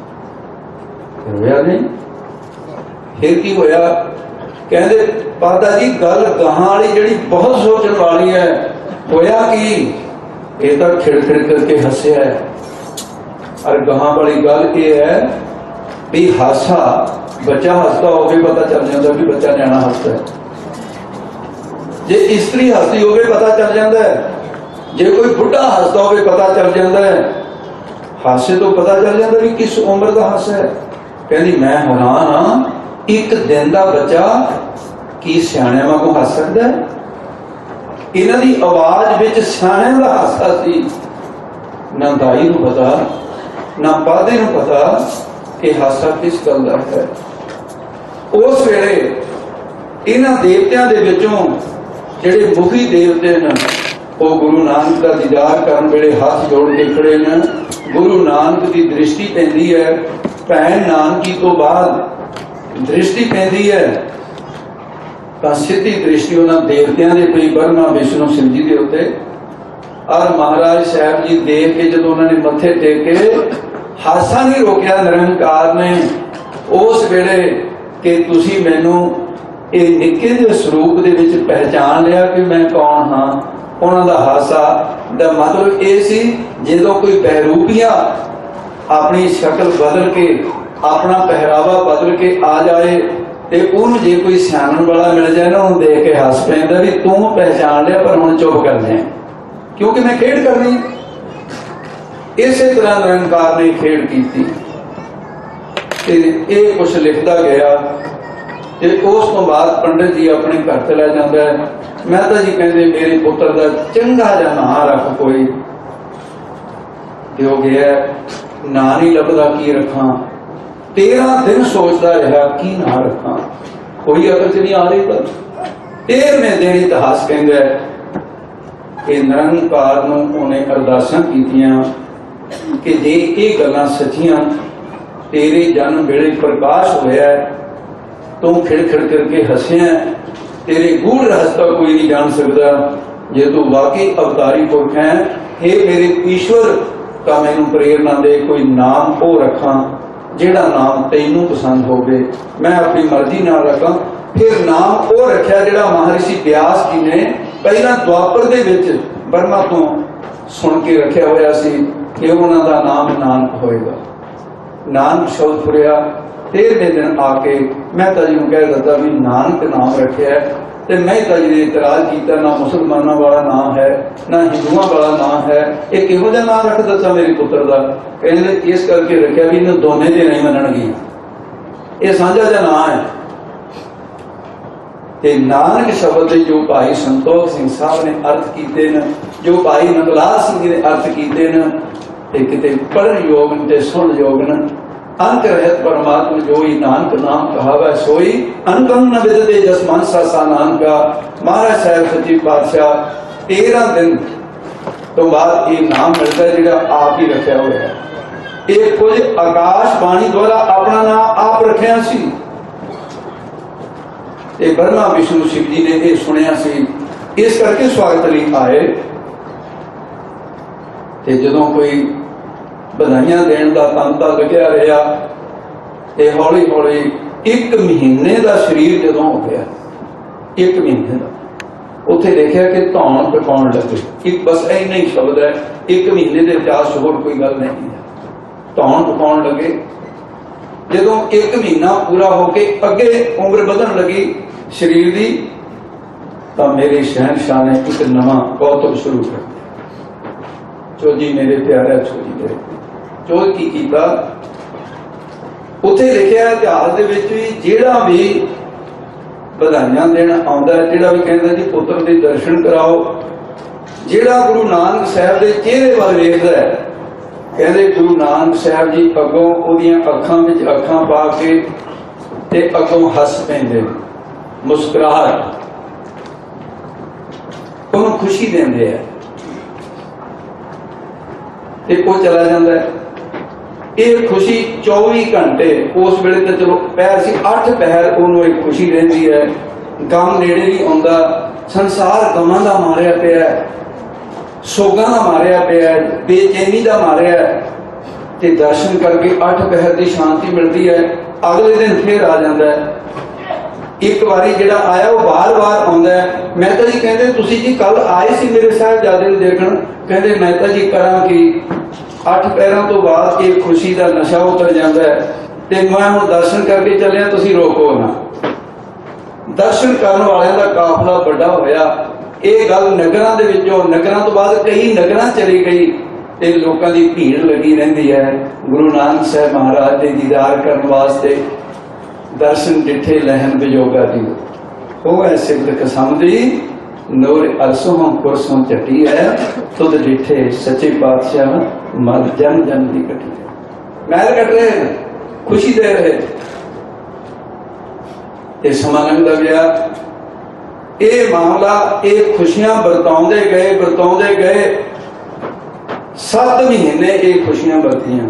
रोया नहीं। फिर की होया? कहते पादा जी गल गाहां वाली जिहड़ी बहुत सोचण वाली है। होया कि ये तो खिड़खिड़ करके हसिया है, और गाहां वाली गल यह है भी हासा बच्चा हसदा होवे पता चल जाता भी बच्चा न्याणा हसदा है। जे इस्त्री हसदी होवे पता चल जाता है, जे कोई बुढ़ा हसदा होवे पता चल जाता है। हासे तो पता चल जाता भी किस उम्र का हासा है। कहती मैं हैरान हाँ, एक दिन का बच्चा की सियाणियां वांगू हस सकता है? इन्हां दी आवाज विच सियाणियां दा हासा सी। ना दाई नूं पता ना पादे नूं पता कि हासा किस गल दा है। उस वेले इन्हां देवतियां दे विचों जिहड़े मुखी देवते ने वो गुरु नानक का दीदार करन वेले हाथ जोड़ के खड़े ने। गुरु नानक की दृष्टि पैंदी है, भैन नानकी तो बाद दृष्टि पैंदी है तो सीधी दृष्टि उन्होंने देवतियां दे पई, ब्रह्मा विष्णु शिव जी के उत्ते। और महाराज साहब जी देख के जब उन्होंने मत्थे टेके, हासा नहीं रोकिया निरंकार ने उस वेले कि तुसी मैनू ये निक्के जे स्वरूप दे विच पहचान लिया कि मैं कौन हाँ। उन्हों का हासा दा मतलब ये सी जो कोई बहरूपिया अपनी शक्ल बदल के अपना पहरावा बदल के आ जाए तो उन्होंने जे कोई सियाणन वाला मिल जाए ना, उन्होंने देख के हस पैंदा भी तू पहचान लिया पर हुण चुप कर जाए क्योंकि मैं खेड करनी। इस तरह निरंकार ने खेड की। ये कुछ लिखता गया ते उस तो बाद पंडित जी अपने घर चला जाता है। मेहता जी कहते मेरे पुत्र का चंगा जा नां रख कोई। हो गया ना नहीं लभदा की रखा, तेरह दिन सोचता रहा की ना रखा, कोई अकल च नहीं आ रही। पर तेरहवें दिन इतिहास कहता है कि निरंकार नूं उन्हें अरदासां कीतियां कि जे ये गल्लां सच्चियां तेरे जन्म वेले प्रकाश होया है, तू खिड़खिड़ करके हसिया, तेरे गूढ़ रहस्ता कोई नहीं जान सकता। जे तू वाकई अवतारी पुरख है, हे मेरे ईश्वर का मैनू प्रेरणा दे, कोई नाम ओ रखा जिहड़ा नाम तैनू पसंद होवे, मैं अपनी मर्जी नाल रखा। फिर नाम ओ रखा जिहड़ा महर्षि व्यास जी ने पहला द्वापर दे विच ब्रह्मा तो सुन के रखा होया सी कि उन्हां दा नाम नानक होएगा। नानक शब्द फुरिया तेरहवें दिन आके मेहता जी को कह दिता भी नानक नाम रखे है। तो मेहता जी ने इतराज किया ना मुसलमानों वाला नाम है ना हिंदुओं वाला नाम है, ये किहो जिहा नाम रख दसा मेरे पुत्र का। कहने इस करके रखा भी इन्हें दोने जे नहीं मनणगियां, ये साझा जिहा नाम है। ते नानक शब्द के जो भाई संतोख सिंह साहब ने अर्थ किए न, जो भाई नंदलाल सिंह ने अर्थ किए न, किते पढ़न योग न ते सुन योग न। अंक रहत परमात्म जोई, नानक नाम कहावै सोई, अनकन न विदते जस मानसा सा नानका। महाराज साहब सच्ची पातशाह तेरह दिन तो बाद ये नाम मिलता है जिहड़ा आप ही रखा हुआ है। ये कुछ आकाश बाणी द्वारा अपना नाम आप रखिया सी, ते ब्रह्मा विष्णु शिव जी ने ये सुनिया सी, इस करके स्वागत लई आए। ते जदों कोई बधाइयां देण दा तंता लग्या रहा, ते हौली हौली एक महीने का शरीर जदों हो गया, एक महीने का उत्थे देखा कि धौन पकाउण लगे। एक बस इन्ना ही शब्द है, एक महीने के इतिहास होर कोई गल नहीं है। धौन पकाउण लगे। जदों एक महीना पूरा होके अगे उम्र बधन लगी शरीर की, तो मेरे शहनशाह ने एक नवा कौतुक शुरू कर दिया। चौजी मेरे प्यारा, चौजी मेरे चौथ की कीता, उत्थे लिखिया इतिहास दे विच भी जिहड़ा भी बधाइयां देण आउंदा है, जिहड़ा भी कहंदा जी पुत्र दे दर्शन कराओ, जिहड़ा गुरु नानक साहब दे चेहरे वल वेखदा है, कहंदे गुरु नानक साहब जी अगों ओहदियां अखां विच अखां पा के ते अगों हस पैंदे, मुस्कुराहट उहनूं खुशी देंदे है, ते ओह चला जांदा है। ये खुशी चौबी घंटे उस वेले तो चलो पैर सी, अठ पैर उन्होंने एक खुशी रही है। गम नेड़े नहीं आउंदा, संसार गमां दा मारिया पिया, सोगां दा मारिया पिया, बेचैनी दा मारिया, ते दर्शन करके अठ पैर की शांति मिलती है। अगले दिन फिर आ जाता है। एक बारी जिहड़ा आया वो बार बार आउंदा है। मेहता जी कहते तुसीं जी कल आए सी मेरे साहिबजादे नूं देखण, कहते मेहता जी करां की, अठ पैरों तो बाद एक खुशी का नशा उतर जाता है, ते मैं हुण दर्शन करके चलिया, तुसीं रोको ना। दर्शन करने वालियां दा काफला बड़ा होया। ये गल नगरां दे विचों, नगरां तो बाद कई नगरां चली गई, ते लोकां दी भीड़ लगी रहिंदी है गुरु नानक साहब महाराज दे दीदार करन वास्ते। दर्शन डिठे लहन विजोगा जी, होवे सिद्ध कसम दी, नूर अरसों कुरसों चटी है, तुद डिठे सच्चे पातशाह मल जन जन की कटी है। महल कट रहे हैं, खुशी दे रहे, ये समा लंघदा गया। ये मामला ये खुशियां बरताउंदे गए बरताउंदे गए सत्त महीने ये खुशियां बरतियां।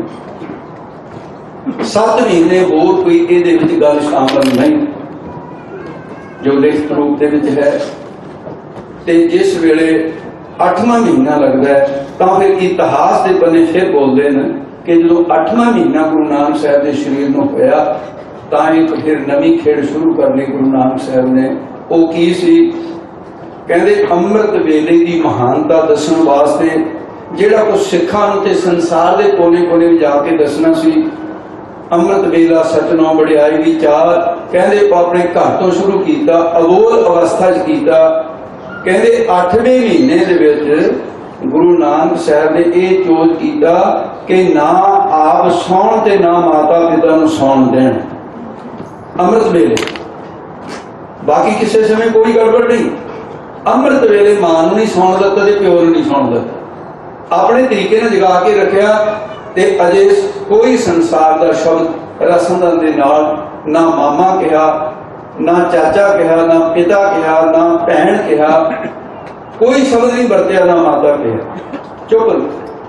सत्त महीने होर कोई इहदे विच गल शामिल नहीं जो लिखत रूप दे विच है। ते जिस वेले अठवां महीना लगता है तो फिर इतिहास के बने फिर बोलते हैं कि जो अठवां महीना गुरु नानक साहब के शरीर में होया, तां एक फिर नवी खेड़ शुरू कर ली गुरु नानक साहब ने। वो की सी, कहते अमृत वेले की महानता दसन वास्ते जिहड़ा कुछ सिखां नूं ते संसार के कोने कोने में जाके दसना सी। अमृत वेला सचनों वडियाई विचार कहते अपने घर तो शुरू किया, अबोध अवस्था च किया। कहते अठवें महीने दे विच गुरु नानक साहब ने यह चोज किया कि ना आप सौण ते ना माता पिता नूं सौण देण अमृत वेले। बाकी किसी समय कोई गड़बड़ नहीं। अमृत वेले मां नूं नहीं सौण दिता ते प्यो नूं नहीं सौण दिता, अपने तरीके नाल जगा के रखिया। ते अजे कोई संसार का शब्द रसम दे नाल ना मामा कहा, ना चाचा कहा, ना पिता कहा, ना भैन कहा, कोई शब्द नहीं बरतिया, ना माता कहा, चुप।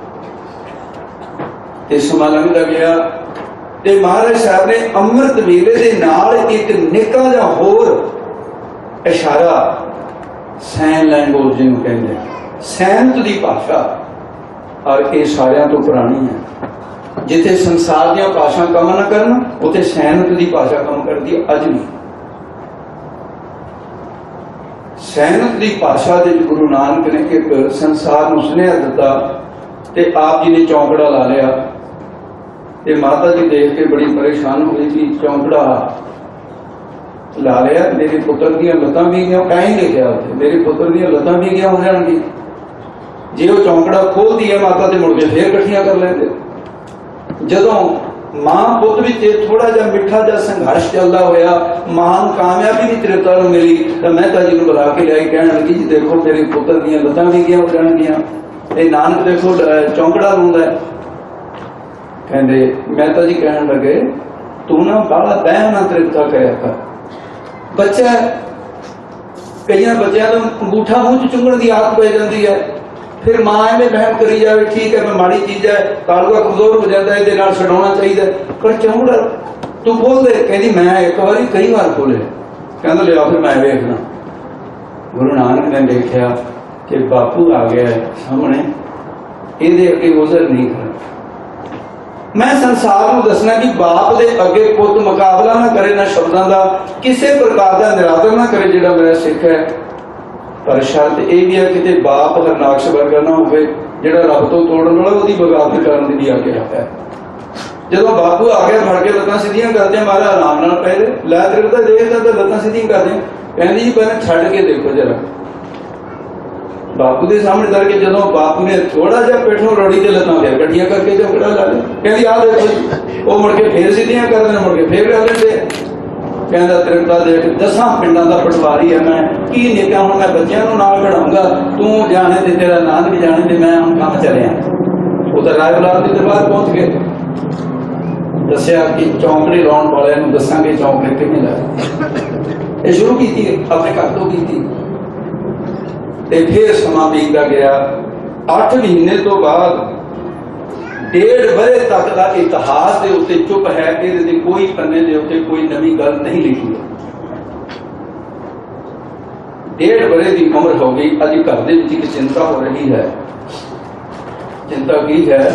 ते समा लंघदा गया ते महाराज साहब ने अमृत वेले दे नाल एक निक्का जिहा होर इशारा सैन लैंग्वेज जिहनूं कहंदे, सैनत दी भाषा, और ये सारियां तो पुरानी है। जिथे संसार दी भाषा कम ना करन, उथे सैनत दी भाषा कम करती है। अज भी सैनत दी भाषा दे गुरु नानक ने एक संसार नूं सुनेहा दिता, ते आप जी ने चौंकड़ा ला लिया। ते माता जी देख के बड़ी परेशान हुई कि चौंकड़ा ला लिया, मेरे पुत्र दियां लत्तां भी गईयां, कहीं लिखिया उत्थे मेरे पुत्र दियां लत्तां भी गईयां हो जाणगियां। जे वो चौंकड़ा खोलती है माता ते मुड़ के फिर कट्ठियां कर लेंदे। जदों मां पुत विच थोड़ा जिहा मिठा जिहा संघर्ष चलदा होया, महान कामयाबी भी त्रेता नूं मिली, तो मेहता जी नूं बुला के लिआई, कहण लगी जी देखो मेरे पुत्र दियां लत्तां भी गईयां हो जाणगियां, ते नानक देखो चौंकड़ा लाउंदा है। कहते मेहता जी कहन लगे तू ना बाला बहम ना तृप्ता करा कर। बच्चा कई बच्चों को अंगूठा मूँह च चुंगण की आदत पै जाती है, फिर माँ एवं बहम करी जाए ठीक है मैं माड़ी चीज है, तालुका कमजोर हो जाता है, ये छुड़ाना चाहिए, पर चौंगड़ा तू बोल दे। कहती मैं एक बार कई बार बोले, कहता लिया फिर मैं वेखना। गुरु नानक ने देखा कि बापू आ गया है सामने, ये अगे गुजर नहीं कर। मैं संसार को दसना कि बाप दे अगे पुत मुकाबला ना करे, ना शब्दों का किसी प्रकार का निरादर ना करे जिहड़ा मेरा सिख है। पर शर्त यह भी है कि बाप हरनाक्ष वर्गा ना हो, जिहड़ा रब तो तोड़न वाला उसकी बगावत करने की आग्या है। जो बापू आ गया फड़ के लत्तां सीधियां करते मारा आराम नाल पहले लै तिरदा देखदा तो लत्तां सीधियां करदे, कहंदी जी पहले छड्ड के देखो जरा। बापू के सामने करके जो बापू ने थोड़ा जहा पेठों रोड़ी के लत्तां फिर कट्ठियां करके झगड़ा ला लिया, कहंदी आ देखो वो मुड़ के फिर सीधियां कर देने, मुड़ के फिर कर लेंदे। कहंदा तिरदा देख दसां पिंडां दा पटवारी है मैं, की निका हुण मैं बच्चियां नूं नाल खड़ाऊंगा, तू जाने ते तेरा नानक जाने ते मैं हुण काम चलिया। वो तो राय बलार के दरबार पहुंच गए, दसिया कि चौंकड़ी लाने वाले दसांगे चौंकड़ी किवें लाए। ये शुरू की अपने घर तो की, फिर समा बीतता गया। अठ महीने तो बाद डेढ़ बरे तक का इतिहास के उत्ते चुप है, ये कोई पन्ने के उत्ते कोई नवी गल नहीं लिखी है। डेढ़ बरे की उम्र हो गई, अज घर के चिंता हो रही है। चिंता की है?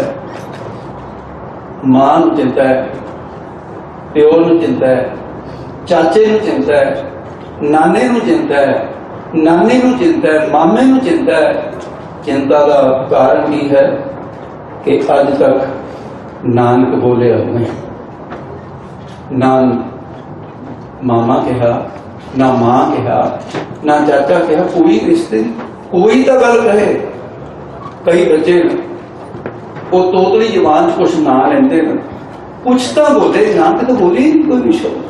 मां नूं चिंता है, प्यो नूं चिंता है, चाचे नूं चिंता है, नाने नूं चिंता है, नानी नूं चिंता है, मामे नूं चिंता है। चिंता का कारण की है कि अज तक नानक बोले नहीं, ना मामा कहा, ना मां कहा, ना चाचा कहा, कोई रिश्ते कोई तो गल कहे। कई बच्चे वो तोतली जबान कुछ ना लेंदे, कुछ तो बोले, नानक तो बोली नहीं कोई भी शब्द।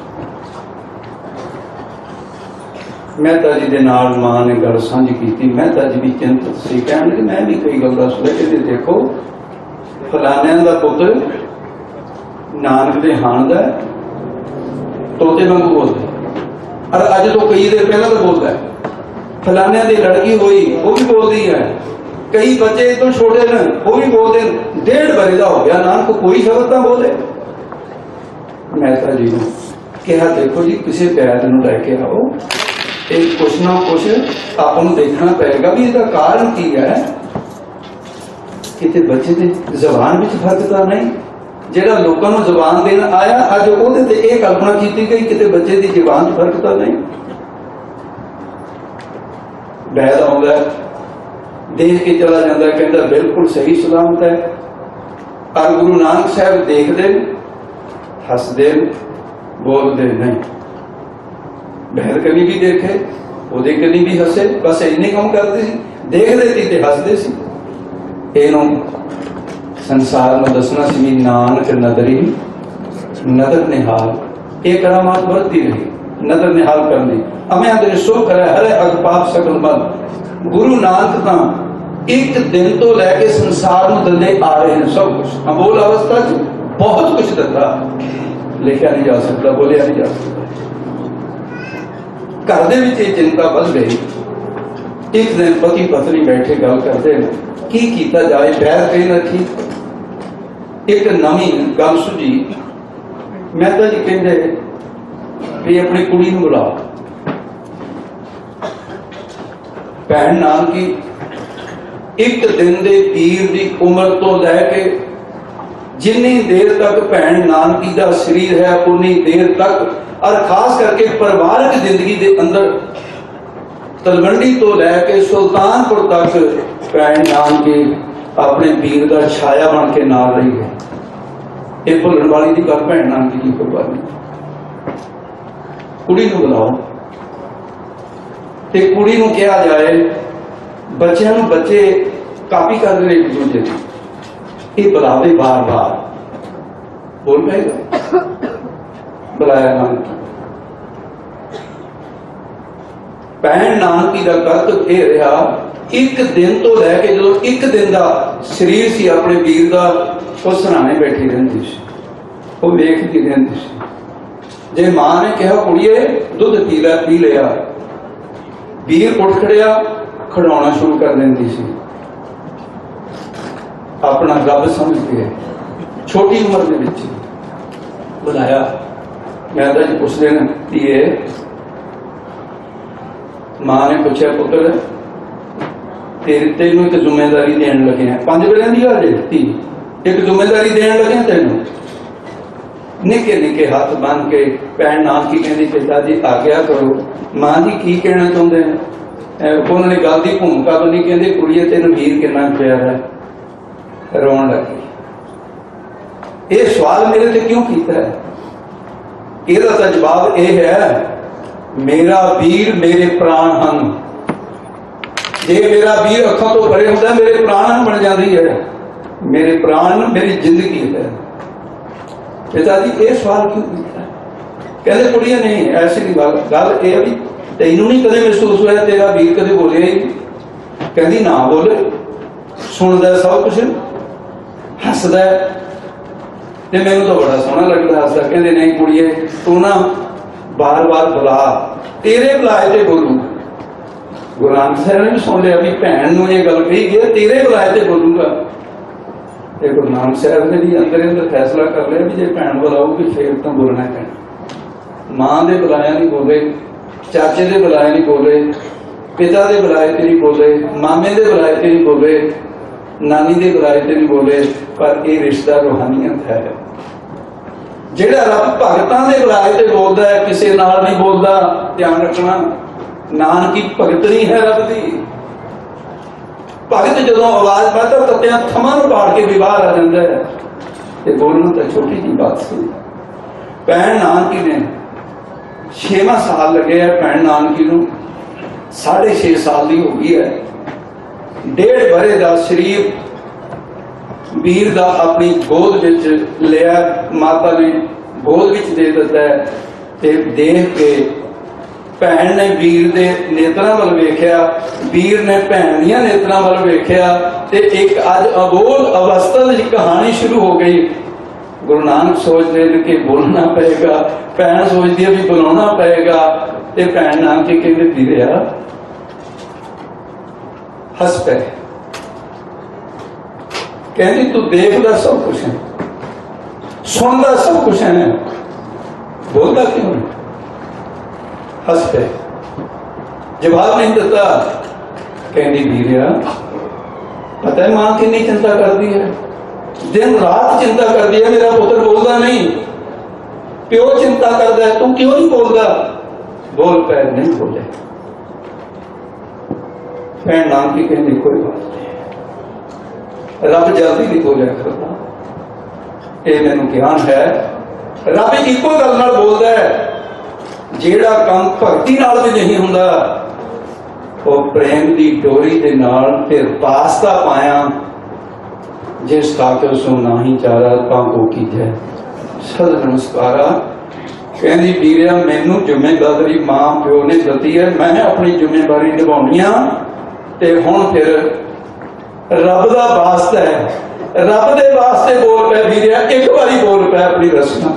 मेहता जी के नाल मां ने गल सांझी की, मेहता जी भी चिंतित सी, कहने कि मैं भी कोई गल दस ले, देखो फलानिया का पुत्र नानक दे हाण दा तोते वांगू बोलदा, और अज तो कई देर पहला तो बोलता है। फलानिया की लड़की हुई वो भी बोलती है, कई बच्चे तो छोटे ने वो भी बोलते हैं। डेढ़ बरे का हो गया, नानक कोई शब्द ना बोले। मेहता जी ने कहा देखो जी किसी पैर में लैके आओ, एक कुछ ना कुछ आपको देखना पड़ेगा भी इसका कारण की है। किते बच्चे की जबान में फर्क तो नहीं, जेड़ा लोगों को जबान देना आया अज वो कल्पना की गई किते बच्चे की जबान फर्क तो नहीं। बैद आउंदा देख के चला जाता, कहता बिल्कुल सही सलामत है। और गुरु नानक साहब देखते हसदे बोलते नहीं, बहर कभी भी देखे वो कभी भी हसे, बस इन्ने काम करते देखते थी ते हसदे सी। इहनूं संसार में दसना सी नानक नदरी नदर निहाल, ये करामात बढ़ती रही नदर निहाल करनी। अमे तेरे सो करे हरे अग पाप सकल मल। गुरु नानक तो एक दिन तो लैके संसार में दलदे आ रहे हैं सब कुछ। अमोल अवस्था च बहुत कुछ दता, लिखा नहीं जा सकता, बोलिया नहीं जा सकता। घर दे विच चिंता बढ़ गई। एक दिन पति पत्नी बैठे गल करते हैं की कीता जाए, बैर कही रखी। एक नवी गल सुझी। मेहता जी कहते भी अपनी कुड़ी नूं बुलाओ। भैन नानकी एक दिन दे पीर की उम्र तो लैके जिन्नी देर तक भैन नानकी का शरीर है उन्नी देर तक, और खास करके परिवारक जिंदगी के अंदर तलवंडी तो लैके सुल्तानपुर तक भैन नानकी अपने पीर का छाया बन के नाल रही है। ये भुलन वाली की गल भैन नानकी की कुर्बानी। कुड़ी नूं बुलाओ ते कुड़ी नूं कहा जाए, बच्चों नूं बच्चे कापी कर रहे एक दूजे की, ये बुलावे बार बार बोल पाएगा। बुलाया नानक ਭੈਣ ਨਾਨਕੀ ਦਾ ਕਰਤੱਵ ਇਹ ਰਿਹਾ, ਇੱਕ ਦਿਨ ਤੋਂ ਲੈ ਕੇ ਜਦੋਂ ਇੱਕ ਦਿਨ ਦਾ ਸਰੀਰ ਸੀ ਆਪਣੇ ਵੀਰ ਦਾ, ਉਹ ਸਰਾਣੇ ਬੈਠੀ ਰਹਿੰਦੀ ਸੀ, ਉਹ ਵੇਖਦੀ ਰਹਿੰਦੀ ਸੀ। ਜੇ ਮਾਂ ਨੇ ਕਿਹਾ ਕੁੜੀਏ ਦੁੱਧ ਪੀ ਲੈ, ਪੀ ਲਿਆ, ਵੀਰ ਉੱਠ ਖੜਿਆ, ਖੜਾਉਣਾ ਸ਼ੁਰੂ ਕਰ ਦਿੰਦੀ ਸੀ। ਆਪਣਾ ਰੱਬ ਸਮਝ ਕੇ ਛੋਟੀ ਉਮਰ ਦੇ ਵਿੱਚ ਬੁਲਾਇਆ। ਮੈਂ ਤਾਂ ਜੀ ਉਸ ਦਿਨ ਧੀਏ, ਮਾਂ ਨੇ ਪੁੱਛਿਆ ਪੁੱਤਰ ਤੇਰੇ ਤੈਨੂੰ ਇੱਕ ਜ਼ਿੰਮੇਵਾਰੀ ਦੇਣ ਲੱਗੇ ਆ, ਪੰਜ ਵੇਲਿਆਂ ਦੀ ਗੱਲ ਦਿੱਤੀ, ਇੱਕ ਜ਼ਿੰਮੇਵਾਰੀ ਦੇਣ ਲੱਗੇ ਤੈਨੂੰ। ਨਿੱਕੇ ਨਿੱਕੇ ਹੱਥ ਬੰਨ ਕੇ ਭੈਣ ਨਾਨਕੀ ਕਹਿੰਦੀ ਪਿਤਾ ਜੀ ਆਗਿਆ ਕਰੋ। ਮਾਂ ਜੀ ਕੀ ਕਹਿਣਾ ਚਾਹੁੰਦੇ ਨੇ? ਉਹਨਾਂ ਨੇ ਗੱਲ ਦੀ ਭੂਮਿਕਾ ਬਣੀ, ਕਹਿੰਦੇ ਕੁੜੀਏ ਤੈਨੂੰ ਵੀਰ ਕਿੰਨਾ ਪਿਆਰਾ ਹੈ। ਰੋਣ ਲੱਗੀ। ਇਹ ਸਵਾਲ ਮੇਰੇ ਤੇ ਕਿਉਂ ਕੀਤਾ ਹੈ? ਇਹਦਾ ਤਾਂ ਜਵਾਬ ਇਹ ਹੈ, ਮੇਰਾ ਵੀਰ ਮੇਰੇ ਪ੍ਰਾਣ ਹਨ। ਜੇ ਮੇਰਾ ਵੀਰ ਅੱਖਾਂ ਤੋਂ ਪਰੇ ਹੁੰਦਾ, ਮੇਰੇ ਪ੍ਰਾਣ ਬਣ ਜਾਂਦੀ ਹੈ। ਮੇਰੇ ਪ੍ਰਾਣ ਮੇਰੀ ਜ਼ਿੰਦਗੀ ਹੈ। ਪਿਤਾ ਜੀ ਇਹ ਸਵਾਲ ਕਿਉਂ ਕੀਤਾ? ਕਹਿੰਦੇ ਕੁੜੀਆਂ ਨਹੀਂ, ਐਸੀ ਨਹੀਂ ਗੱਲ। ਗੱਲ ਇਹ ਹੈ ਵੀ ਤੈਨੂੰ ਨਹੀਂ ਕਦੇ ਮਹਿਸੂਸ ਹੋਇਆ ਤੇਰਾ ਵੀਰ ਕਦੇ ਬੋਲਿਆ ਹੀ? ਕਹਿੰਦੀ ਨਾ ਬੋਲੇ, ਸੁਣਦਾ ਸਭ ਕੁਛ, ਹੱਸਦਾ ਤੇ ਮੈਨੂੰ ਤਾਂ ਬੜਾ ਸੋਹਣਾ ਲੱਗਦਾ ਹੱਸਦਾ। ਕਹਿੰਦੇ ਨਹੀਂ ਕੁੜੀਏ ਤੂੰ ਨਾ ਬਾਰ ਬਾਰ ਬੁਲਾ, ਤੇਰੇ ਬੁਲਾਏ ਤੇ ਬੋਲੂ। ਗੁਰੂ ਨਾਨਕ ਸਾਹਿਬ ਨੇ ਵੀ ਸੁਣ ਲਿਆ ਵੀ ਭੈਣ ਨੂੰ ਇਹ ਗੱਲ ਕਹੀ ਗਿਆ, ਤੇਰੇ ਬੁਲਾਏ ਤੇ ਬੋਲੂਗਾ। ਤੇ ਗੁਰੂ ਨਾਨਕ ਸਾਹਿਬ ਨੇ ਵੀ ਅੰਦਰ ਅੰਦਰ ਫੈਸਲਾ ਕਰ ਲਿਆ ਵੀ ਜੇ ਭੈਣ ਬੁਲਾਊਗੀ ਫੇਰ ਤਾਂ ਬੋਲਣਾ ਪੈਣਾ। ਮਾਂ ਦੇ ਬੁਲਾਇਆ ਨਹੀਂ ਬੋਲੇ, ਚਾਚੇ ਦੇ ਬੁਲਾਏ ਨਹੀਂ ਬੋਲੇ, ਪਿਤਾ ਦੇ ਬੁਲਾਏ ਤੇ ਨਹੀਂ ਬੋਲੇ, ਮਾਮੇ ਦੇ ਬੁਲਾਏ ਤੇ ਨਹੀਂ ਬੋਲੇ, ਨਾਨੀ ਦੇ ਬੁਲਾਏ ਤੇ ਨਹੀਂ ਬੋਲੇ। ਪਰ ਇਹ ਰਿਸ਼ਤਾ ਰੂਹਾਨੀਅਤ ਹੈ। ਜਿਹੜਾ ਰੱਬ ਭਗਤਾਂ ਦੇ ਬੁਲਾਏ ਤੇ ਬੋਲਦਾ ਹੈ, ਕਿਸੇ ਨਾਲ ਨਹੀਂ ਬੋਲਦਾ। ਧਿਆਨ ਰੱਖਣਾ, ਨਾਨਕੀ ਭਗਤ ਨਹੀਂ ਹੈ ਰੱਬ ਦੀ। ਭਗਤ ਜਦੋਂ ਆਵਾਜ਼ ਪਾਉਂਦਾ ਤੱਤਿਆਂ ਥਮਾਂ ਨੂੰ ਪਾੜ ਕੇ ਵੀ ਬਾਹਰ ਆ ਜਾਂਦਾ ਹੈ। ਤੇ ਬੋਲਣਾ ਤਾਂ ਛੋਟੀ ਜਿਹੀ ਬਾਤ ਸੀ। ਭੈਣ ਨਾਨਕੀ ਨੇ ਛੇਵਾਂ ਸਾਲ ਲੱਗੇ ਹੈ ਭੈਣ ਨਾਨਕੀ ਨੂੰ, ਸਾਢੇ ਛੇ ਸਾਲ ਦੀ ਹੋ ਗਈ ਹੈ। ਡੇਢ ਵਰੇ ਦਾ ਸਰੀਰ ਵੀਰ ਦਾ ਆਪਣੀ ਗੋਦ ਵਿੱਚ ਲਿਆ, ਮਾਤਾ ਨੇ ਗੋਦ ਵਿੱਚ ਦੇ ਦਿੱਤਾ ਹੈ। ਤੇ ਦੇਖ ਕੇ ਭੈਣ ਨੇ ਵੀਰ ਦੇ ਨੇਤਰਾਂ ਵੱਲ ਵੇਖਿਆ, ਵੀਰ ਨੇ ਭੈਣ ਦੀਆਂ ਨੇਤਰਾਂ ਵੱਲ ਵੇਖਿਆ, ਤੇ ਇੱਕ ਅੱਜ ਅਬੋਧ ਅਵਸਥਾ ਦੀ ਕਹਾਣੀ ਸ਼ੁਰੂ ਹੋ ਗਈ। ਗੁਰੂ ਨਾਨਕ ਸੋਚਦੇ ਨੇ ਕਿ ਬੋਲਣਾ ਪਏਗਾ, ਭੈਣ ਸੋਚਦੀ ਹੈ ਵੀ ਬੁਲਾਉਣਾ ਪਏਗਾ। ਤੇ ਭੈਣ ਨਾਨਕੀ ਕਹਿੰਦੇ ਵੀਰਿਆ, ਹੱਸ ਪਏ। ਕਹਿੰਦੀ ਤੂੰ ਦੇਖਦਾ ਸਭ ਕੁਛ ਹੈ, ਸੁਣਦਾ ਸਭ ਕੁਛ ਹੈ, ਬੋਲਦਾ ਕਿਉਂ ਨਹੀਂ? ਹੱਸ ਪਏ, ਜਵਾਬ ਨਹੀਂ ਦਿੱਤਾ। ਕਹਿੰਦੀ ਵੀਰਿਆ, ਪਤਾ ਹੈ ਮਾਂ ਕਿੰਨੀ ਚਿੰਤਾ ਕਰਦੀ ਹੈ, ਦਿਨ ਰਾਤ ਚਿੰਤਾ ਕਰਦੀ ਹੈ, ਮੇਰਾ ਪੁੱਤਰ ਬੋਲਦਾ ਨਹੀਂ। ਪਿਓ ਚਿੰਤਾ ਕਰਦਾ ਹੈ, ਤੂੰ ਕਿਉਂ ਨਹੀਂ ਬੋਲਦਾ? ਬੋਲ ਪੈ ਨਹੀਂ ਬੋਲੇ। ਭੈਣ ਨਾਨਕੀ ਕਹਿੰਦੀ ਕੋਈ ਬਾਤ ਨਹੀਂ, ਰੱਬ ਜਲਦੀ ਨਹੀਂ ਬੋਲਿਆ ਕਰਦਾ। ਇਹ ਮੈਨੂੰ ਗਿਆਨ ਹੈ, ਰੱਬ ਇੱਕੋ ਗੱਲ ਨਾਲ ਬੋਲਦਾ ਹੈ। ਜਿਹੜਾ ਕੰਮ ਭਗਤੀ ਨਾਲ ਵੀ ਨਹੀਂ ਹੁੰਦਾ, ਉਹ ਪ੍ਰੇਮ ਦੀ ਡੋਰੀ ਦੇ ਨਾਲ ਫਿਰ ਪਾਸਤਾ ਪਾਇਆ। ਜਿਸ ਕਾਕੇ ਉਸਨੂੰ ਨਾ ਹੀ ਚਾਰਾ ਤਾਂ ਕੋ ਕੀਜੈ ਸਦ ਨਮਸਕਾਰਾ। ਕਹਿੰਦੀ ਵੀਰਿਆ, ਮੈਨੂੰ ਜ਼ਿੰਮੇਵਾਰੀ ਮਾਂ ਪਿਓ ਨੇ ਦਿੱਤੀ ਹੈ, ਮੈਂ ਆਪਣੀ ਜ਼ਿੰਮੇਵਾਰੀ ਨਿਭਾਉਣੀ ਆ। ਤੇ ਹੁਣ ਫਿਰ ਰੱਬ ਦਾ ਵਾਸਤਾ ਹੈ, ਰੱਬ ਦੇ ਵਾਸਤੇ ਬੋਲ ਪੈ ਵੀਰਿਆ, ਇੱਕ ਵਾਰੀ ਬੋਲ ਪੈ ਆਪਣੀ ਰਸਨਾ।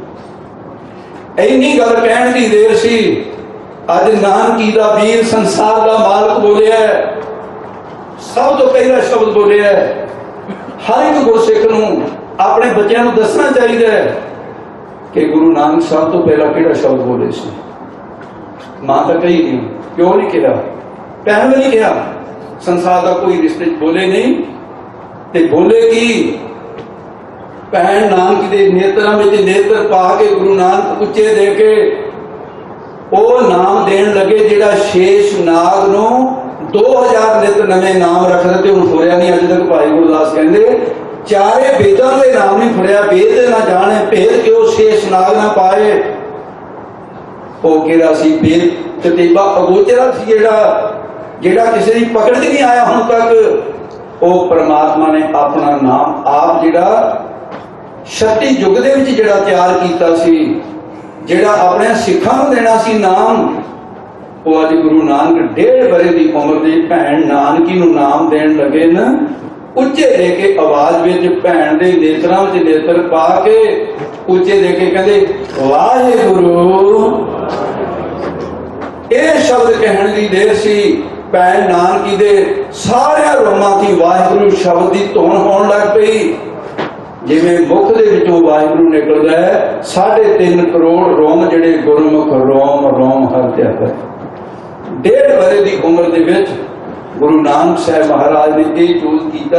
ਇੰਨੀ ਗੱਲ ਕਹਿਣ ਦੀ ਦੇਰ ਸੀ, ਅੱਜ ਨਾਨਕੀ ਦਾ ਵੀਰ ਸੰਸਾਰ ਦਾ ਮਾਲਕ ਬੋਲਿਆ, ਸਭ ਤੋਂ ਪਹਿਲਾ ਸ਼ਬਦ ਬੋਲਿਆ। ਹਰ ਇੱਕ ਗੁਰਸਿੱਖ ਨੂੰ ਆਪਣੇ ਬੱਚਿਆਂ ਨੂੰ ਦੱਸਣਾ ਚਾਹੀਦਾ ਹੈ ਕਿ ਗੁਰੂ ਨਾਨਕ ਸਭ ਤੋਂ ਪਹਿਲਾਂ ਕਿਹੜਾ ਸ਼ਬਦ ਬੋਲੇ ਸੀ। ਮਾਂ ਤਾਂ ਕਹੀ ਨਹੀਂ, ਕਿਉਂ ਨਹੀਂ ਕਿਹਾ? ਭੈਣ ਨੇ ਨਹੀਂ ਕਿਹਾ। ਸੰਸਾਰ ਦਾ ਕੋਈ ਰਿਸ਼ਤੇ ਬੋਲੇ ਨਹੀਂ। ਤੇ ਬੋਲੇ ਕੀ? ਭੈਣ ਨਾਨਕ ਦੇ ਨੇਤਰਾਂ ਵਿੱਚ ਨੇਤਰ ਪਾ ਕੇ ਗੁਰੂ ਨਾਨਕ ਉੱਚੇ ਦੇ ਕੇ ਉਹ ਨਾਮ ਦੇਣ ਲੱਗੇ ਜਿਹੜਾ ਸ਼ੇਸ਼ ਨਾਗ ਨੂੰ ਦੋ ਹਜ਼ਾਰ ਨਿਤ ਨਵੇਂ ਨਾਮ ਰੱਖਦੇ ਤੇ ਹੁਣ ਫੁਰਿਆ ਨਹੀਂ ਅਜੇ ਤੱਕ। ਭਾਈ ਗੁਰਦਾਸ ਕਹਿੰਦੇ ਚਾਰੇ ਵੇਦਾਂ ਦੇ ਨਾਮ ਨਹੀਂ ਫੁਰਿਆ, ਵੇਦ ਨਾ ਜਾਣੇ ਭੇਦ ਕਿਉਂ ਸ਼ੇਸ਼ ਨਾਗ ਨਾ ਪਾਏ। ਉਹ ਕਿਹੜਾ ਸੀ? ਵੇਦ ਕਤੇਬਾ ਅਗੋਚਰਾ ਸੀ, ਜਿਹੜਾ ਜਿਹੜਾ ਕਿਸੇ ਦੀ ਪਕੜ ਚ ਨਹੀਂ ਆਇਆ ਹੁਣ ਤੱਕ। ਉਹ ਪਰਮਾਤਮਾ ਨੇ ਆਪਣਾ ਨਾਮ ਆਪ ਜਿਹੜਾ ਛੱਤੀ ਯੁੱਗ ਦੇ ਵਿੱਚ ਜਿਹੜਾ ਤਿਆਰ ਕੀਤਾ ਸੀ, ਜਿਹੜਾ ਆਪਣੇ ਸਿੱਖਾਂ ਨੂੰ ਦੇਣਾ ਸੀ ਨਾਮ, वो अज गुरु नानक डेढ़ बरे की उम्र की भैन नानकी नूं नाम देन लगे न, उच्चे दे के आवाज विच भैन दे नेत्रां विच नेत्र पा के उच्चे दे के कहंदे वाहिगुरू। ये शब्द कहण दी देर सी भैन नानकी दे सारे रोमां दी वाहिगुरू शब्द की धुन होण लग पई। जिवें मुख दे विचों वाहिगुरू निकलदा है, साढ़े तीन करोड़ रोम जिहड़े गुरमुख रोम रोम हर ध्याता। डेढ़ बरे की उम्र दे विच गुरु नानक साहब महाराज ने यह चूज किया।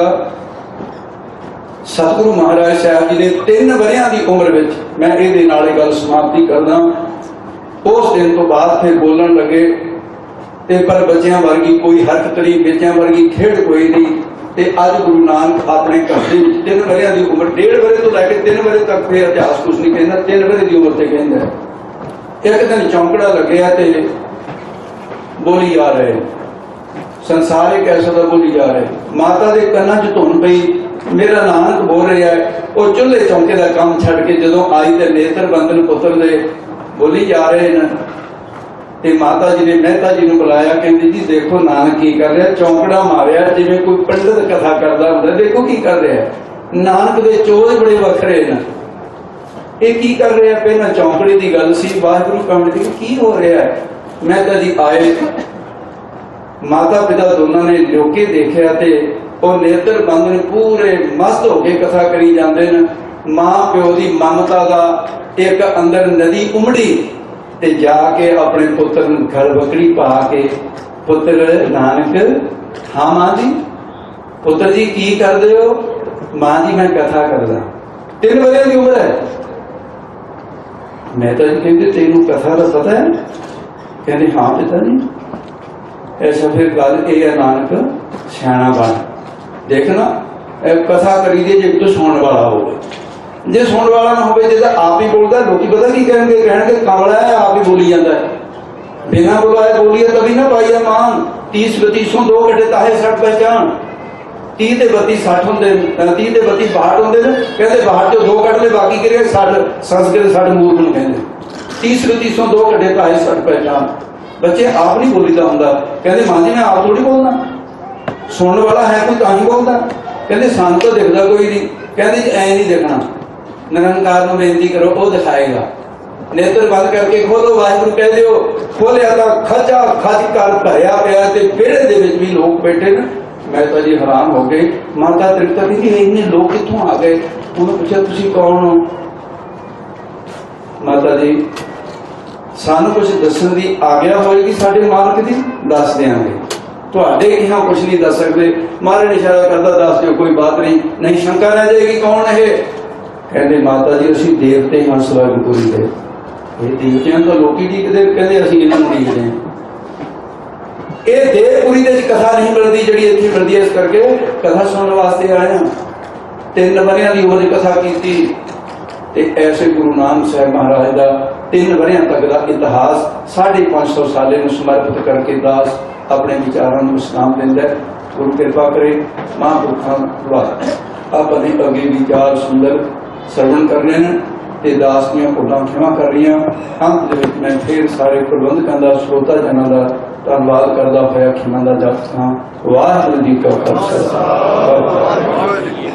सतगुरु महाराज साहब जी ने तीन वरियां की उम्र विच, मैं ये नाले गल समाप्ति करदा, उस दिन तो बाद फिर बोलन लगे ते पर बच्चों वर्गी कोई हरकत नहीं, बच्चों वर्गी खेड कोई नहीं। ते अज गुरु नानक अपने घर के तीन वरियां की उम्र, डेढ़ वरे तो लैके तीन वरे तक फिर इतिहास कुछ नहीं कहता, तीन वरे की उम्र से कहता। एक दिन चौंकड़ा लगे ते बोली जा रहे, संसार एक ऐसा तो बोली जा रहे, माता के कन्ना च धुन पई, मेरा नानक बोल रहा है। वो चूल्हे चौंके का काम छड़ के जो आई तो नेत्र बंदन पुत्र दे बोली जा रहे हैं। ते माता जी ने मेहता जी ने बुलाया, कहती जी देखो नानक की कर रहा, चौंकड़ा मारिया जिवें कोई पंडित कथा करता होंदा, देखो की कर रहा है। नानक दे चोज बड़े वखरे न, ये की कर रहे हैं। पहला चौंकड़े की गल सी, वाहिगुरू कहण दी की हो रहा है। मेहता जी आए, माता पिता दोनों ने लोके देखा ते और नेत्र बंद ने पूरे मस्त होके कथा करी जाते हैं। मां प्यो की ममता का एक अंदर नदी उमड़ी ते जाके अपने पुत्र घर बकरी पा के, पुत्र नानक हाँ मां जी, पुत्र जी की कर दे हो। मां जी मैं कथा करदा, तीन बजे की उम्र है। मेहता जी कहते तेनू कथा का पता है? कहते हाँ पिता जी। ऐसा फिर गल ये नानक सियाणा बन, देखना कथा करी दे जे तो सुनने वाला हो, जे सुनने वाला ना हो जो आप ही बोलता लोग पता की कहेंगे, कहेंगे कमला है आप ही बोली जाता है, बिना बुलाए बोलिए तभी ना पाइया मान। तीस बत्तीसों दो घटे ताहे सठ पहचान, तीह ते बत्ती सठ होंगे, तीह ते बत्ती बाहठ होंगे, कहते बाहठ चो दो कट ले बाकी करिए सठ, संस्कृत सठ मूर्ख नूं कहंदे। तीस बत्तीसों दो घटे ताहे सठ पहचान, बच्चे आप नहीं बोलीदा हुंदा। कहते मां जी मैं आप थोड़ी बोलना, सुनने वाला है कोई तां ही बोलता। कहते सानू तो दिखता कोई नहीं। कहते ऐ नहीं देखना, निरंकार नूं बेनती करो वो दिखाएगा। नेत्र बंद करके खोलो, वाहिगुरू कह दिओ, खोलिया तो खचा खच कर भरिया पिया ते विहड़े दे विच भी लोग बैठे ने। मेहता जी हैरान हो गए। माता तृप्ता कहती इन्ने लोग कित्थों आ गए? उन्होंने पूछा तुसीं कौन हो? माता जी सानू कुछ दसन की आग्या होएगी साडे मालक दी, दस देंगे, तुहाडे किहां कुछ नहीं दस सकते। महाराज ने इशारा करता दस दिओ, कोई बात नहीं, नहीं शंका रह जाएगी कौन है। कहते माता जी असीं देवते हां स्वर्गपुरी दे, ये देवतियां तो लोकी ढीकदे, कहते असीं इन्हां नूं ढीकदे हां। ये देवपुरी दे कथा नहीं मिलती जिहड़ी इत्थे मिलदी है, इस करके कथा सुनने वास्ते आए हां। तीन वरियां दी उम्र कथा कीती ते ऐसे गुरु नानक साहब महाराज का तीन वरियां तक का इतिहास साढ़े पांच सौ साले में समर्पित करके दास अपने विचारों में विश्राम देंदा है। गुरु कृपा करे महापुरखों द्वारा अपने अगे विचार सुंदर श्रवण करने हैं ते दास दियां भुलां क्षमा कर रही हैं। अंत दे विच मैं फिर सारे प्रबंधकों का श्रोता जनां का धन्नवाद करदा होया क्षमा दा जापदा। वाहिगुरू जी का खालसा।